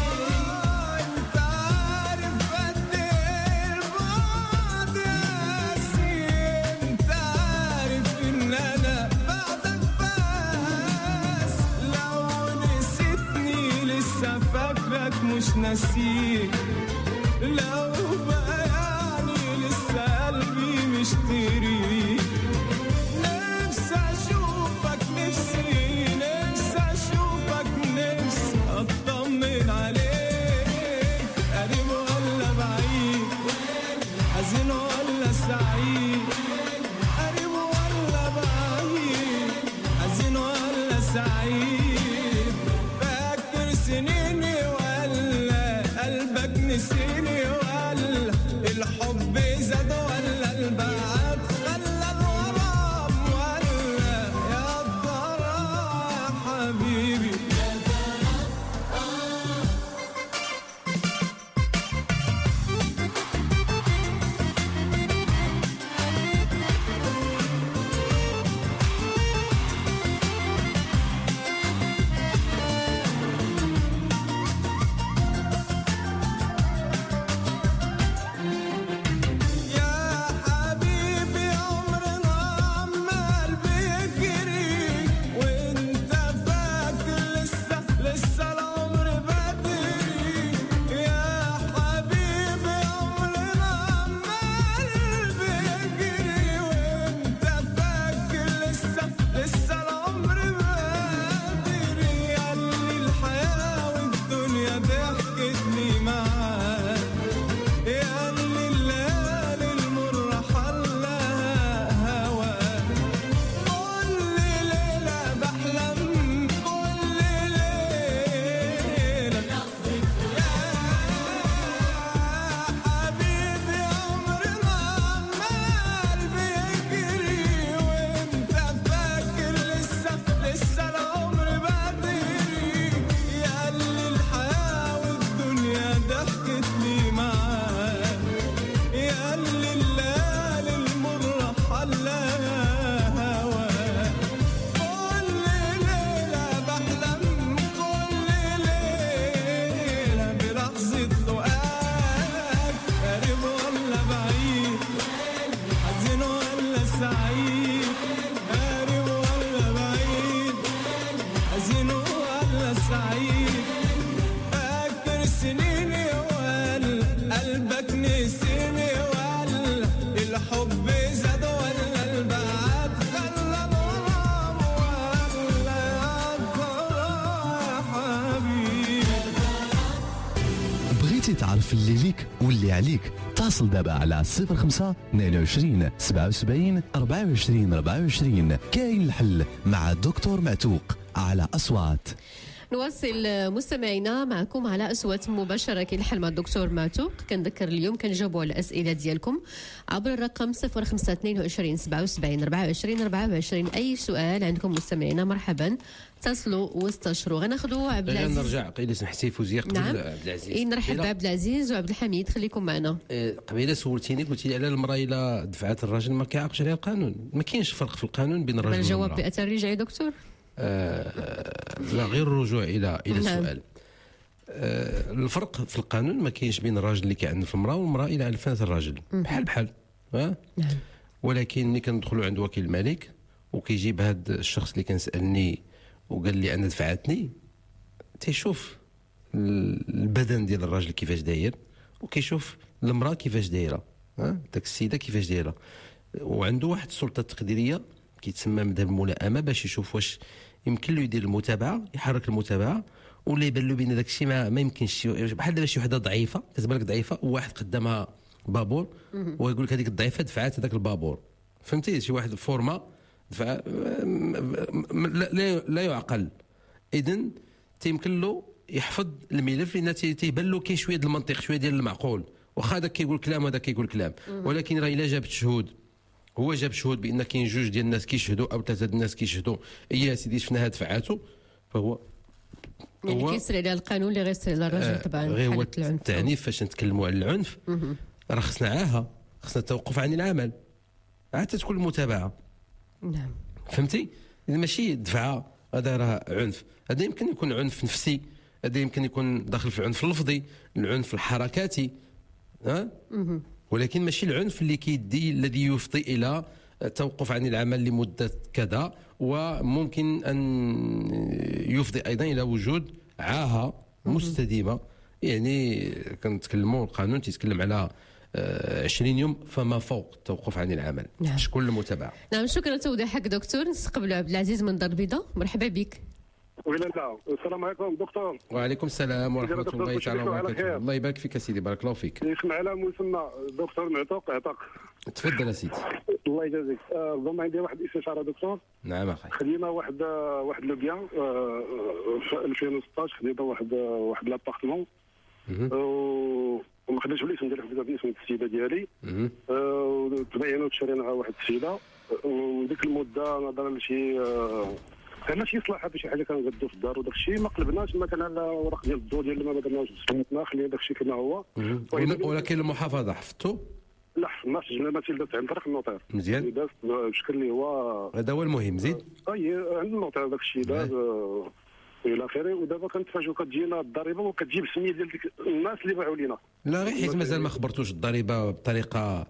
S21: انت عارف قد ايه البعد قاسي. انت عارف ان انا بعدك بس لو نسيتني لسه فاكرك مش نسيت. لو بياني لسه قلبي مشتري. نفسي اشوفك نفسي نفسي اشوفك نفسي اطمن عليك. قريب ولا بعيد حزين ولا سعيد. قريب ولا بعيد حزين ولا سعيد. فاكر سنيني ولا قلبك نسيني ولا الحب زاد ولا البعد خلى الغرام ولا يا ترى يا حبيبي.
S1: تعرف اللي ليك واللي عليك. اتصل دابا على 05 22 77 24 24. كاين الحل مع دكتور معتوق على أصوات.
S2: نواصل مستمعينا معكم على أصوات مباشرة كاين الحل مع الدكتور معتوق. كنذكر اليوم كنجاوبوا على الأسئلة ديالكم عبر الرقم 05 22 77 24 24. أي سؤال عندكم مستمعينا مرحبا اتصلوا واستشروا. غناخذوا عبد العزيز.
S3: نرجع قيل سمحتي فوزيه قبل
S2: نعم.
S3: عبد العزيز.
S2: نرحب بعبد العزيز وعبد الحميد. خليكم معنا.
S3: قبيله سولتيني قلتي لي على المراه الا دفعت الراجل ما كيعاقش عليها القانون. ما كاينش فرق في القانون بين الراجل والمراه.
S2: الجواب بأثر رجعي دكتور.
S3: لا غير الرجوع الى
S2: نعم.
S3: السؤال. الفرق في القانون ما كاينش بين الراجل اللي كيعنف المراه والمراه اللي عنفات الراجل بحال ولكن ملي كندخلوا عند وكيل الملك وكيجيب هذا الشخص اللي كان سالني وقال لي انا دفعتني، تيشوف البدن ديال الراجل كيفاش داير وكيشوف المراه كيفاش دايره، داك السيده كيفاش دايره، وعنده واحد السلطه التقديريه كيتسمى مذهب الملائمه باش يشوف واش يمكن له يدير المتابعه، يحرك المتابعه، ولا يبان له بان داك الشيء ما يمكنش. بحال دابا شي وحده ضعيفه كتبان لك ضعيفه وواحد قدامها بابور ويقول لك هذيك الضعيفه دفعات هذاك البابور، فهمتي؟ شي واحد فورما دفع لا يعقل. اذن تيمكن له يحفظ الملف لان تيبان له كاين شويه ديال المنطق، شويه ديال المعقول، واخا هذاك كيقول كلام وهذاك كيقول كلام، ولكن راه الا جابت شهود، هو جاب شهود بان كاين جوج ديال الناس كيشهدوا او ثلاثه ديال الناس كيشهدوا يا سيدي شفنا هاد دفعاته، فهو
S2: يعني كيسري على القانون اللي غيسري على الرجل طبعا.
S3: غير هو التعنيف. فاش نتكلموا على العنف راه خصنا التوقف عن العمل حتى تكون المتابعه.
S2: نعم
S3: فهمتي؟ ماشي دفعه هذا راه عنف، هذا يمكن يكون عنف نفسي، هذا يمكن يكون داخل في العنف اللفظي، العنف الحركاتي، ولكن ماشي العنف اللي الذي يفضي الى التوقف عن العمل لمده كذا، وممكن ان يفضي ايضا الى وجود عاهه مستديمه. يعني كنتكلموا القانون تيتكلم على 20 يوم فما فوق التوقف عن العمل.
S2: نعم.
S3: مش كل المتابعه.
S2: نعم شكرا لتوضيحك دكتور. نستقبلوا عبد العزيز من دار البيضاء، مرحبا بك.
S20: السلام عليكم دكتور.
S3: وعليكم السلام ورحمه الله تعالى وبركاته. الله يبارك فيك سيدي، بارك الله فيك.
S20: يسمع على مسمى دكتور معتوق عتق.
S3: تفضل سيدي.
S20: الله يجازيك. ربما عندي واحد الاستشاره دكتور.
S3: نعم اخي.
S20: خدينا واحد لو بيان في 2016 خدينا واحد لابارتمون وما خديتش بالاسم ديال خديتها باسم السيده ديالي، وتبايعنا وتشرينا واحد السيده، وديك المده نظرا لشي كان شي اصلاحات شي حاجه كنقدو في الدار وداك الشيء ما قلبناش مثلا على ورق ديال الضوء ديال ما درناش سميتنا خلينا داك الشيء كما هو.
S3: ولكن المحافظه حفظتو؟
S20: لا حفظناش، جبنا مثيل دازت عن طريق النوطير.
S3: مزيان.
S20: دازت بشكل اللي هو
S3: هذا هو المهم. زيد.
S20: عند النوطير داك الشيء داز الى اخره. ودابا كنتفاجئوا كتجينا الضريبه وكتجيب السميه ديال ديك الناس اللي باعوا لينا.
S3: لا غير حيت مازال ما خبرتوش الضريبه بطريقه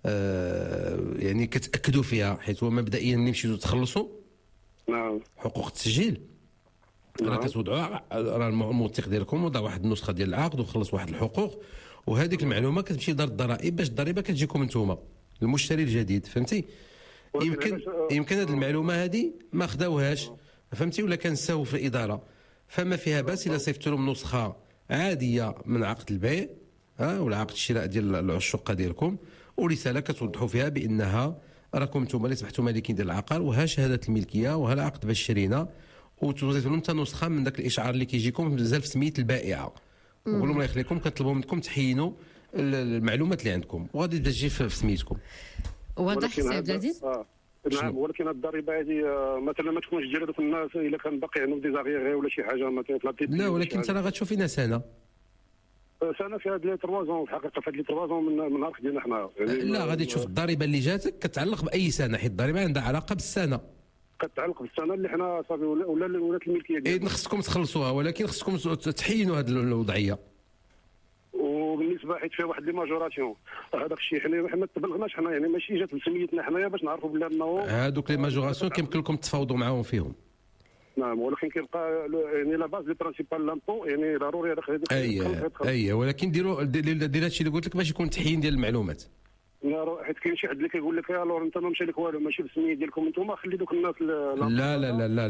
S3: يعني كتاكدوا فيها، حيت هو مبدئيا ملي مشيتوا تخلصوا
S20: نعم
S3: حقوق التسجيل راه كتوضعوها، راه الموثق ديالكم وضع واحد النسخه ديال العقد وخلص واحد الحقوق، وهذيك المعلومه كتمشي لدار الضرائب باش الضريبه كتجيكم نتوما المشتري الجديد. فهمتي؟ يمكن هذه المعلومه هذه ما خداوهاش، فهمتي، ولا كنساو في الاداره، فما فيها باس الا صيفطوا لهم نسخه عاديه من عقد البيع ولا عقد الشراء ديال الشقه ديالكم، ورساله كتوضحوا فيها بانها راكم نتوما اللي صبحتوا مالكين ديال العقار، وها شهاده الملكيه وها العقد باش شرينا، وتوصيفوا لهم حتى نسخه من ذاك الاشعار اللي كيجيكم بزاف في سميه البائعه، وقول لهم الله يخليكم كنطلبوا منكم تحينوا المعلومات اللي عندكم وغادي تجي في سميتكم.
S2: واضح سي عبد العزيز؟
S20: نعم. ولكن الضريبه هذه مثلا ما تكونش ديال دوك الناس الا كان باقي عندهم ديزاغيغي ولا شي حاجه مثلا.
S3: لا ولكن انت راه غتشوف فينا سنه
S20: في هاد لي 3 زون، في الحقيقه في هاد لي 3 زون من نهار خدينا حنا يعني.
S3: لا غادي تشوف الضريبه اللي جاتك كتعلق باي سنه، حيت الضريبه عندها علاقه بالسنه،
S20: كتعلق بالسنه اللي حنا صافي ولات الملكيه ديالنا.
S3: اذا خصكم تخلصوها، ولكن خصكم تحينوا هذه الوضعيه.
S20: وبالنسبه حيت فيها واحد لي ماجوراسيون هذاك الشيء حنا ما تبلغناش حنا، يعني ماشي جات بسميتنا حنايا باش نعرفوا بلي انه
S3: هذوك لي ماجوراسيون كيمكن لكم تفاوضوا معاهم فيهم.
S20: نعم. ولكن كيبقى يعني لا باز لي برينسيبال لامبو يعني ضروري
S3: هذاك ولكن ديروا هادشي اللي قلت لك باش يكون تحيين ديال المعلومات.
S20: حيت كاين شي حد اللي كيقول لك الور انت ما مشى لك والو، ماشي بالسميه ديالكم انتم، خلي دوك الناس.
S3: لا لا لا لا لا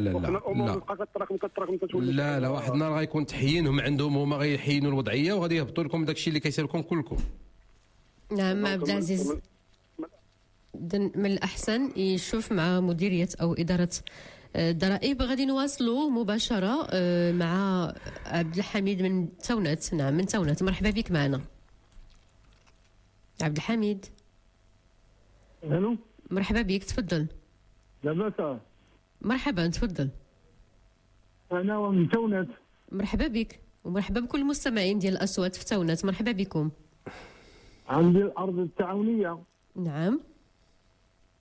S3: لا لا واحد النهار غيكون تحيينهم عندهم هما غيحينوا الوضعيه وغادي يهبطوا لكم داكشي اللي كيسير لكم كلكم.
S2: نعم عبد العزيز، من الأحسن يشوف مع مديرية أو إدارة الضرائب. غادي نواصلوا مباشرة مع عبد الحميد من تونت. نعم من تونت، مرحبا بك معنا عبد الحميد.
S22: الو
S2: مرحبا بك، تفضل.
S22: لاباس؟
S2: مرحبا تفضل.
S22: انا من تونت.
S2: مرحبا بك ومرحبا بكل المستمعين ديال الأصوات في تونت، مرحبا بكم.
S22: عندي الأرض التعاونية.
S2: نعم.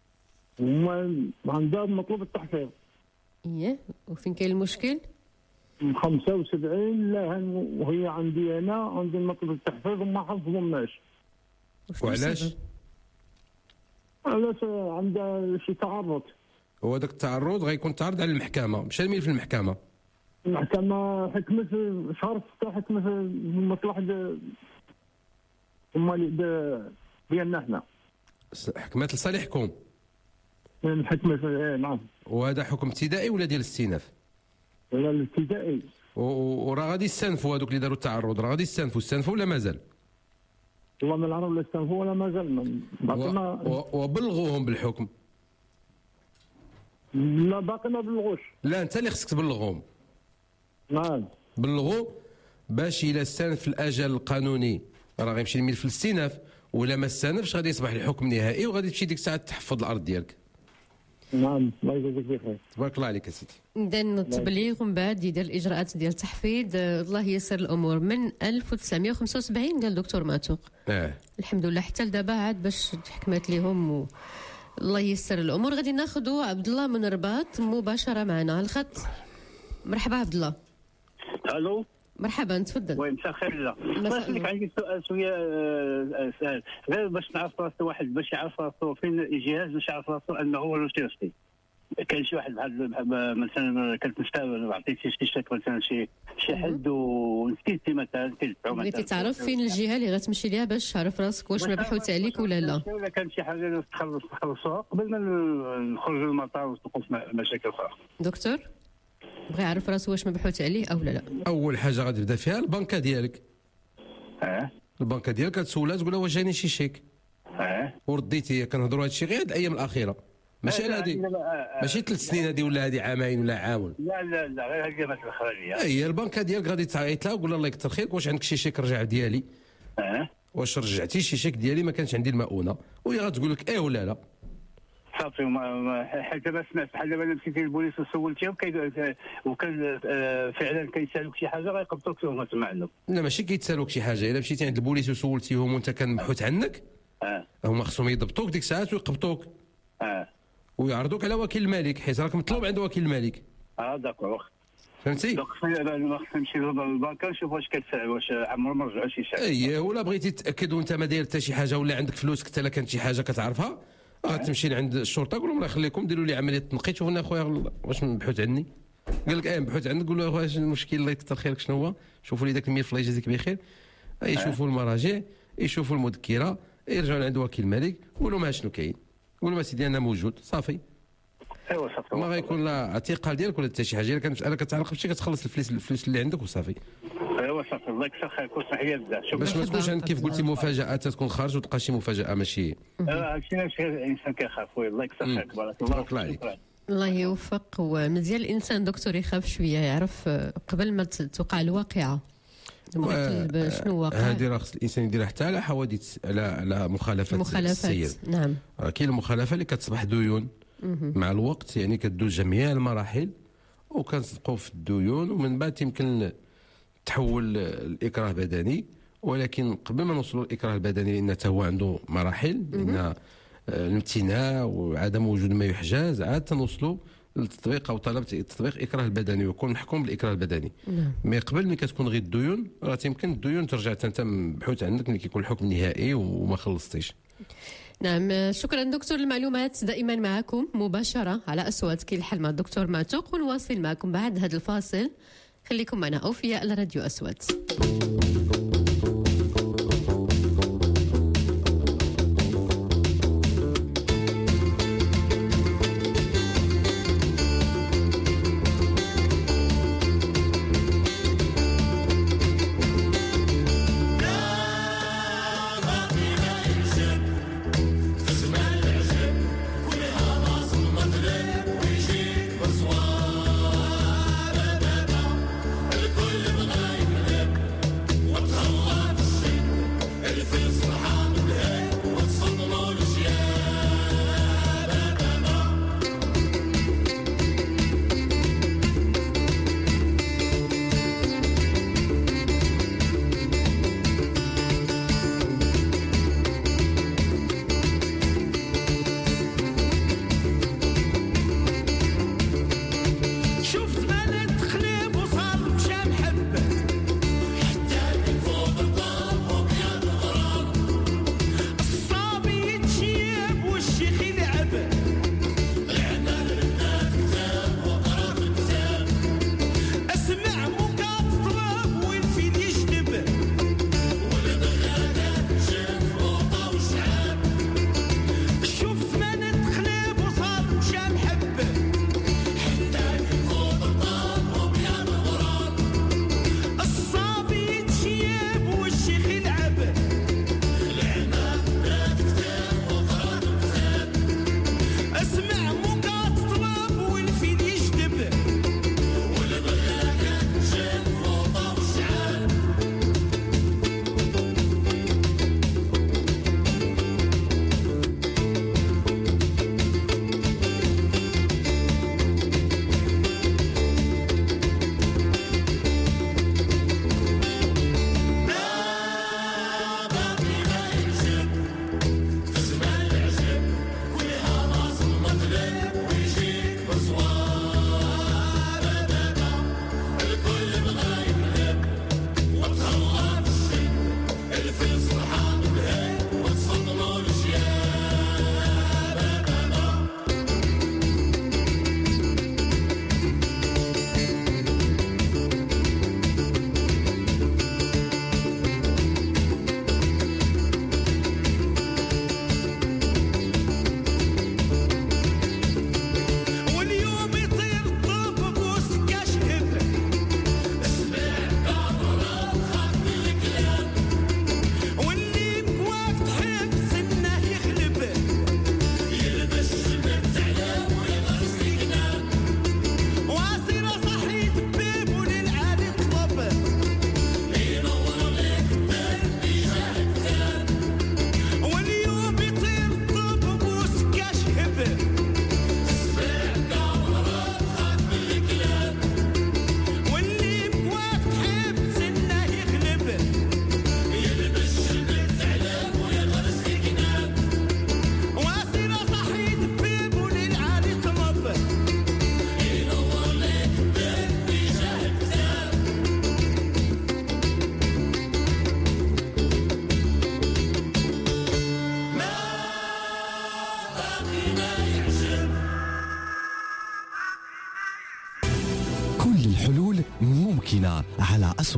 S22: وعندها مطلوب التحفيظ.
S2: ايه، وفين كاين المشكل؟
S22: 75 لا وهي عندي انا عندي مطلب التحفيظ وما حفظهماش.
S3: وعلاش؟
S22: علاش عندها شي تعرض.
S3: هو داك التعرض غيكون تعرض على المحكمه، مشى لمين في المحكمه؟
S22: المحكمه حكمت شهر 6 حكمت المصلحه ديالنا حنا.
S3: حكمت لصالحكم؟
S22: حكمت نعم.
S3: وهذا حكم ابتدائي ولا ديال الاستئناف؟
S22: لا الابتدائي.
S3: وراه غادي يستنفوا هذوك اللي داروا التعرض، راه غادي يستنفوا ولا مازال؟
S22: والله ما نعرف لا استنفوا ولا مازال.
S3: وبلغوهم بالحكم؟
S22: لا باقي ما بلغوش.
S3: لا انت اللي خصك تبلغهم.
S22: نعم
S3: بلغوا باش الى استنف الاجل القانوني راه غيمشي لمين في الاستئناف، ولا ما استنفش غادي يصبح الحكم نهائي وغادي تمشي ديك الساعه تحفظ الارض ديالك.
S22: نعم الله يجازيك بخير.
S3: تبارك الله عليك سيدي.
S2: اذا التبليغ ومن بعد يدير الاجراءات ديال التحفيظ. الله ييسر الامور. من 1975 قال دكتور معتوق. الحمد لله حتى لدابا عاد باش تحكمت لهم الله ييسر الامور. غادي ناخذوا عبد الله من الرباط مباشره معنا على الخط. مرحبا عبد الله.
S4: الو
S2: مرحبا تفضل.
S4: وي مساء الخير. لا عندي سؤال شويه سهل غير باش نعرف راسو واحد باش يعرف راسو فين الجهاز باش يعرف راسو انه هو روسي. كاين شي واحد بحال مثلا كنت نستعمل عطيتي شي شك مثلا شي حد ونسيتي مثلا تلفعو مثلا.
S2: بغيتي تعرف فين الجهه اللي غتمشي ليها باش تعرف راسك واش مبحوث عليك ولا لا.
S4: ولا كان شي حاجه تخلصوها قبل ما نخرجوا للمطار وتوقف مشاكل اخرى.
S2: دكتور بغى يعرف راسو واش مبحوث عليه او لا.
S3: اول حاجه غادي تبدا فيها البنكه ديالك. البنكه ديالك كتسولها تقول لها واش جاني شي شيك. ورديتي. كنهضروا هذا الشيء غير هاد الايام الاخيره ماشي هذه ماشي 3 سنين هذه ولا هذه عامين ولا عام.
S4: لا غير هذه مثل الاخرانيه.
S3: هي البنكه ديالك غادي تعيط لها وقول لها الله يكثر خيرك واش عندك شي شيك رجع ديالي. واش رجعتي شي شيك ديالي ما كانش عندي المؤونه، وهي غتقول لك ولا لا.
S4: صافي حيت دابا سمعت بحال دابا مشيتي للبوليس وسولتيهم وكان فعلا كيسالوك شي حاجه غيقبطوك فيهم تما عندهم.
S3: لا ماشي كيتسالوك شي حاجه، الا مشيتي عند البوليس وسولتيهم وانت كان مبحوث عنك هما خصهم يضبطوك ديك الساعات ويقبطوك. ويعرضوك على وكيل الملك حيت راك مطلوب عند وكيل الملك.
S4: داكور
S3: فهمتي؟
S4: دونك خصني نمشي للبنكه نشوف واش كتساعد واش عمرهم ما رجعوا شي شيء.
S3: ولا بغيتي تاكد وانت ما داير حتى شي حاجه ولا عندك فلوس حتى لا كانت شي حاجه كتعرفها غتمشي لعند الشرطه قول لهم الله يخليكم ديروا لي عمليه تنقيط شوفوا لنا خويا واش مبحوث عني. قال لك مبحوث عنك قول له واش المشكل الله يكثر خيرك شنو هو. شوفوا لي داك الملف الله يجازيك بخير. يشوفوا المراجع يشوفوا المذكره يرجعوا لعند وكيل الملك قول لهم شنو كاين. قول لهم سيدي انا موجود صافي.
S4: صافي
S3: ما غيكون لا اعتقال ديالك ولا حتى شي حاجه. الا كانت مساله كتعلق بشي كتخلص الفلوس اللي عندك وصافي.
S4: صافي الله يكثر خيرك واسمح لي بزاف.
S3: باش ما تكونش عندك كيف قلتي مفاجات تكون خارج وتلقى شي مفاجاه ماشي.
S4: هادشي الانسان كيخاف. الله يكثر خيرك بارك الله
S3: عليك.
S2: الله يوفق. ومزيان الانسان دكتور يخاف شويه يعرف قبل ما توقع الواقعه شنو واقع.
S3: هذه راه خص الانسان يديرها حتى على حوادث على مخالفات السير.
S2: نعم
S3: راه كاين المخالفه اللي كتصبح ديون مع الوقت يعني كدوز جميع المراحل وكنصدقوا في الديون ومن بعد يمكن تحول الاكراه بدني. ولكن قبل ما نوصلوا للاكراه البدني لان حتى هو عنده مراحل لان الامتناع وعدم وجود ما يحجز عاد تنوصلوا للتطبيق او طلب تطبيق الاكراه البدني ويكون محكوم بالاكراه البدني. مي قبل ملي كتكون غير الديون راه يمكن الديون ترجع انت مبحوث عنك ملي كيكون الحكم نهائي وما خلصتيش.
S2: نعم شكرا دكتور المعلومات. دائما معكم مباشره على أصوات كي الحل مع الدكتور معتوق ونواصل معكم بعد هذا الفاصل. خليكم معنا أوفياء على راديو أصوات.
S21: الكل بغاية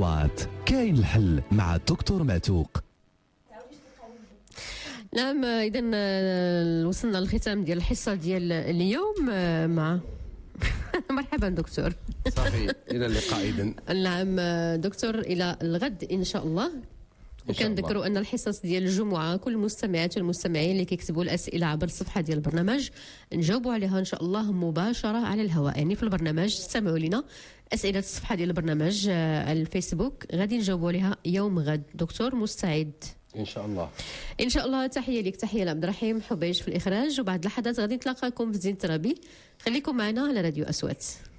S1: أصوات. كاين الحل مع الدكتور معتوق.
S2: نعم، إذا وصلنا للختام ديال الحصة ديال اليوم مع مرحبا دكتور.
S3: صافي، إلى اللقاء إذن.
S2: نعم دكتور، إلى الغد إن شاء الله. وكنذكروا ان الحصص ديال الجمعه كل المستمعات والمستمعين اللي كيكتبوا الاسئله عبر الصفحه ديال البرنامج نجاوبوا عليها ان شاء الله مباشره على الهواء، يعني في البرنامج استمعوا لنا اسئله الصفحه ديال البرنامج الفيسبوك غادي نجاوبوا عليها يوم غد. دكتور مستعد
S3: ان شاء الله.
S2: ان شاء الله. تحيه لك، تحيه لعبد الرحيم حبيش في الاخراج، وبعد لحظات غادي نتلاقاكم في زين ترابي. خليكم معنا على راديو أصوات.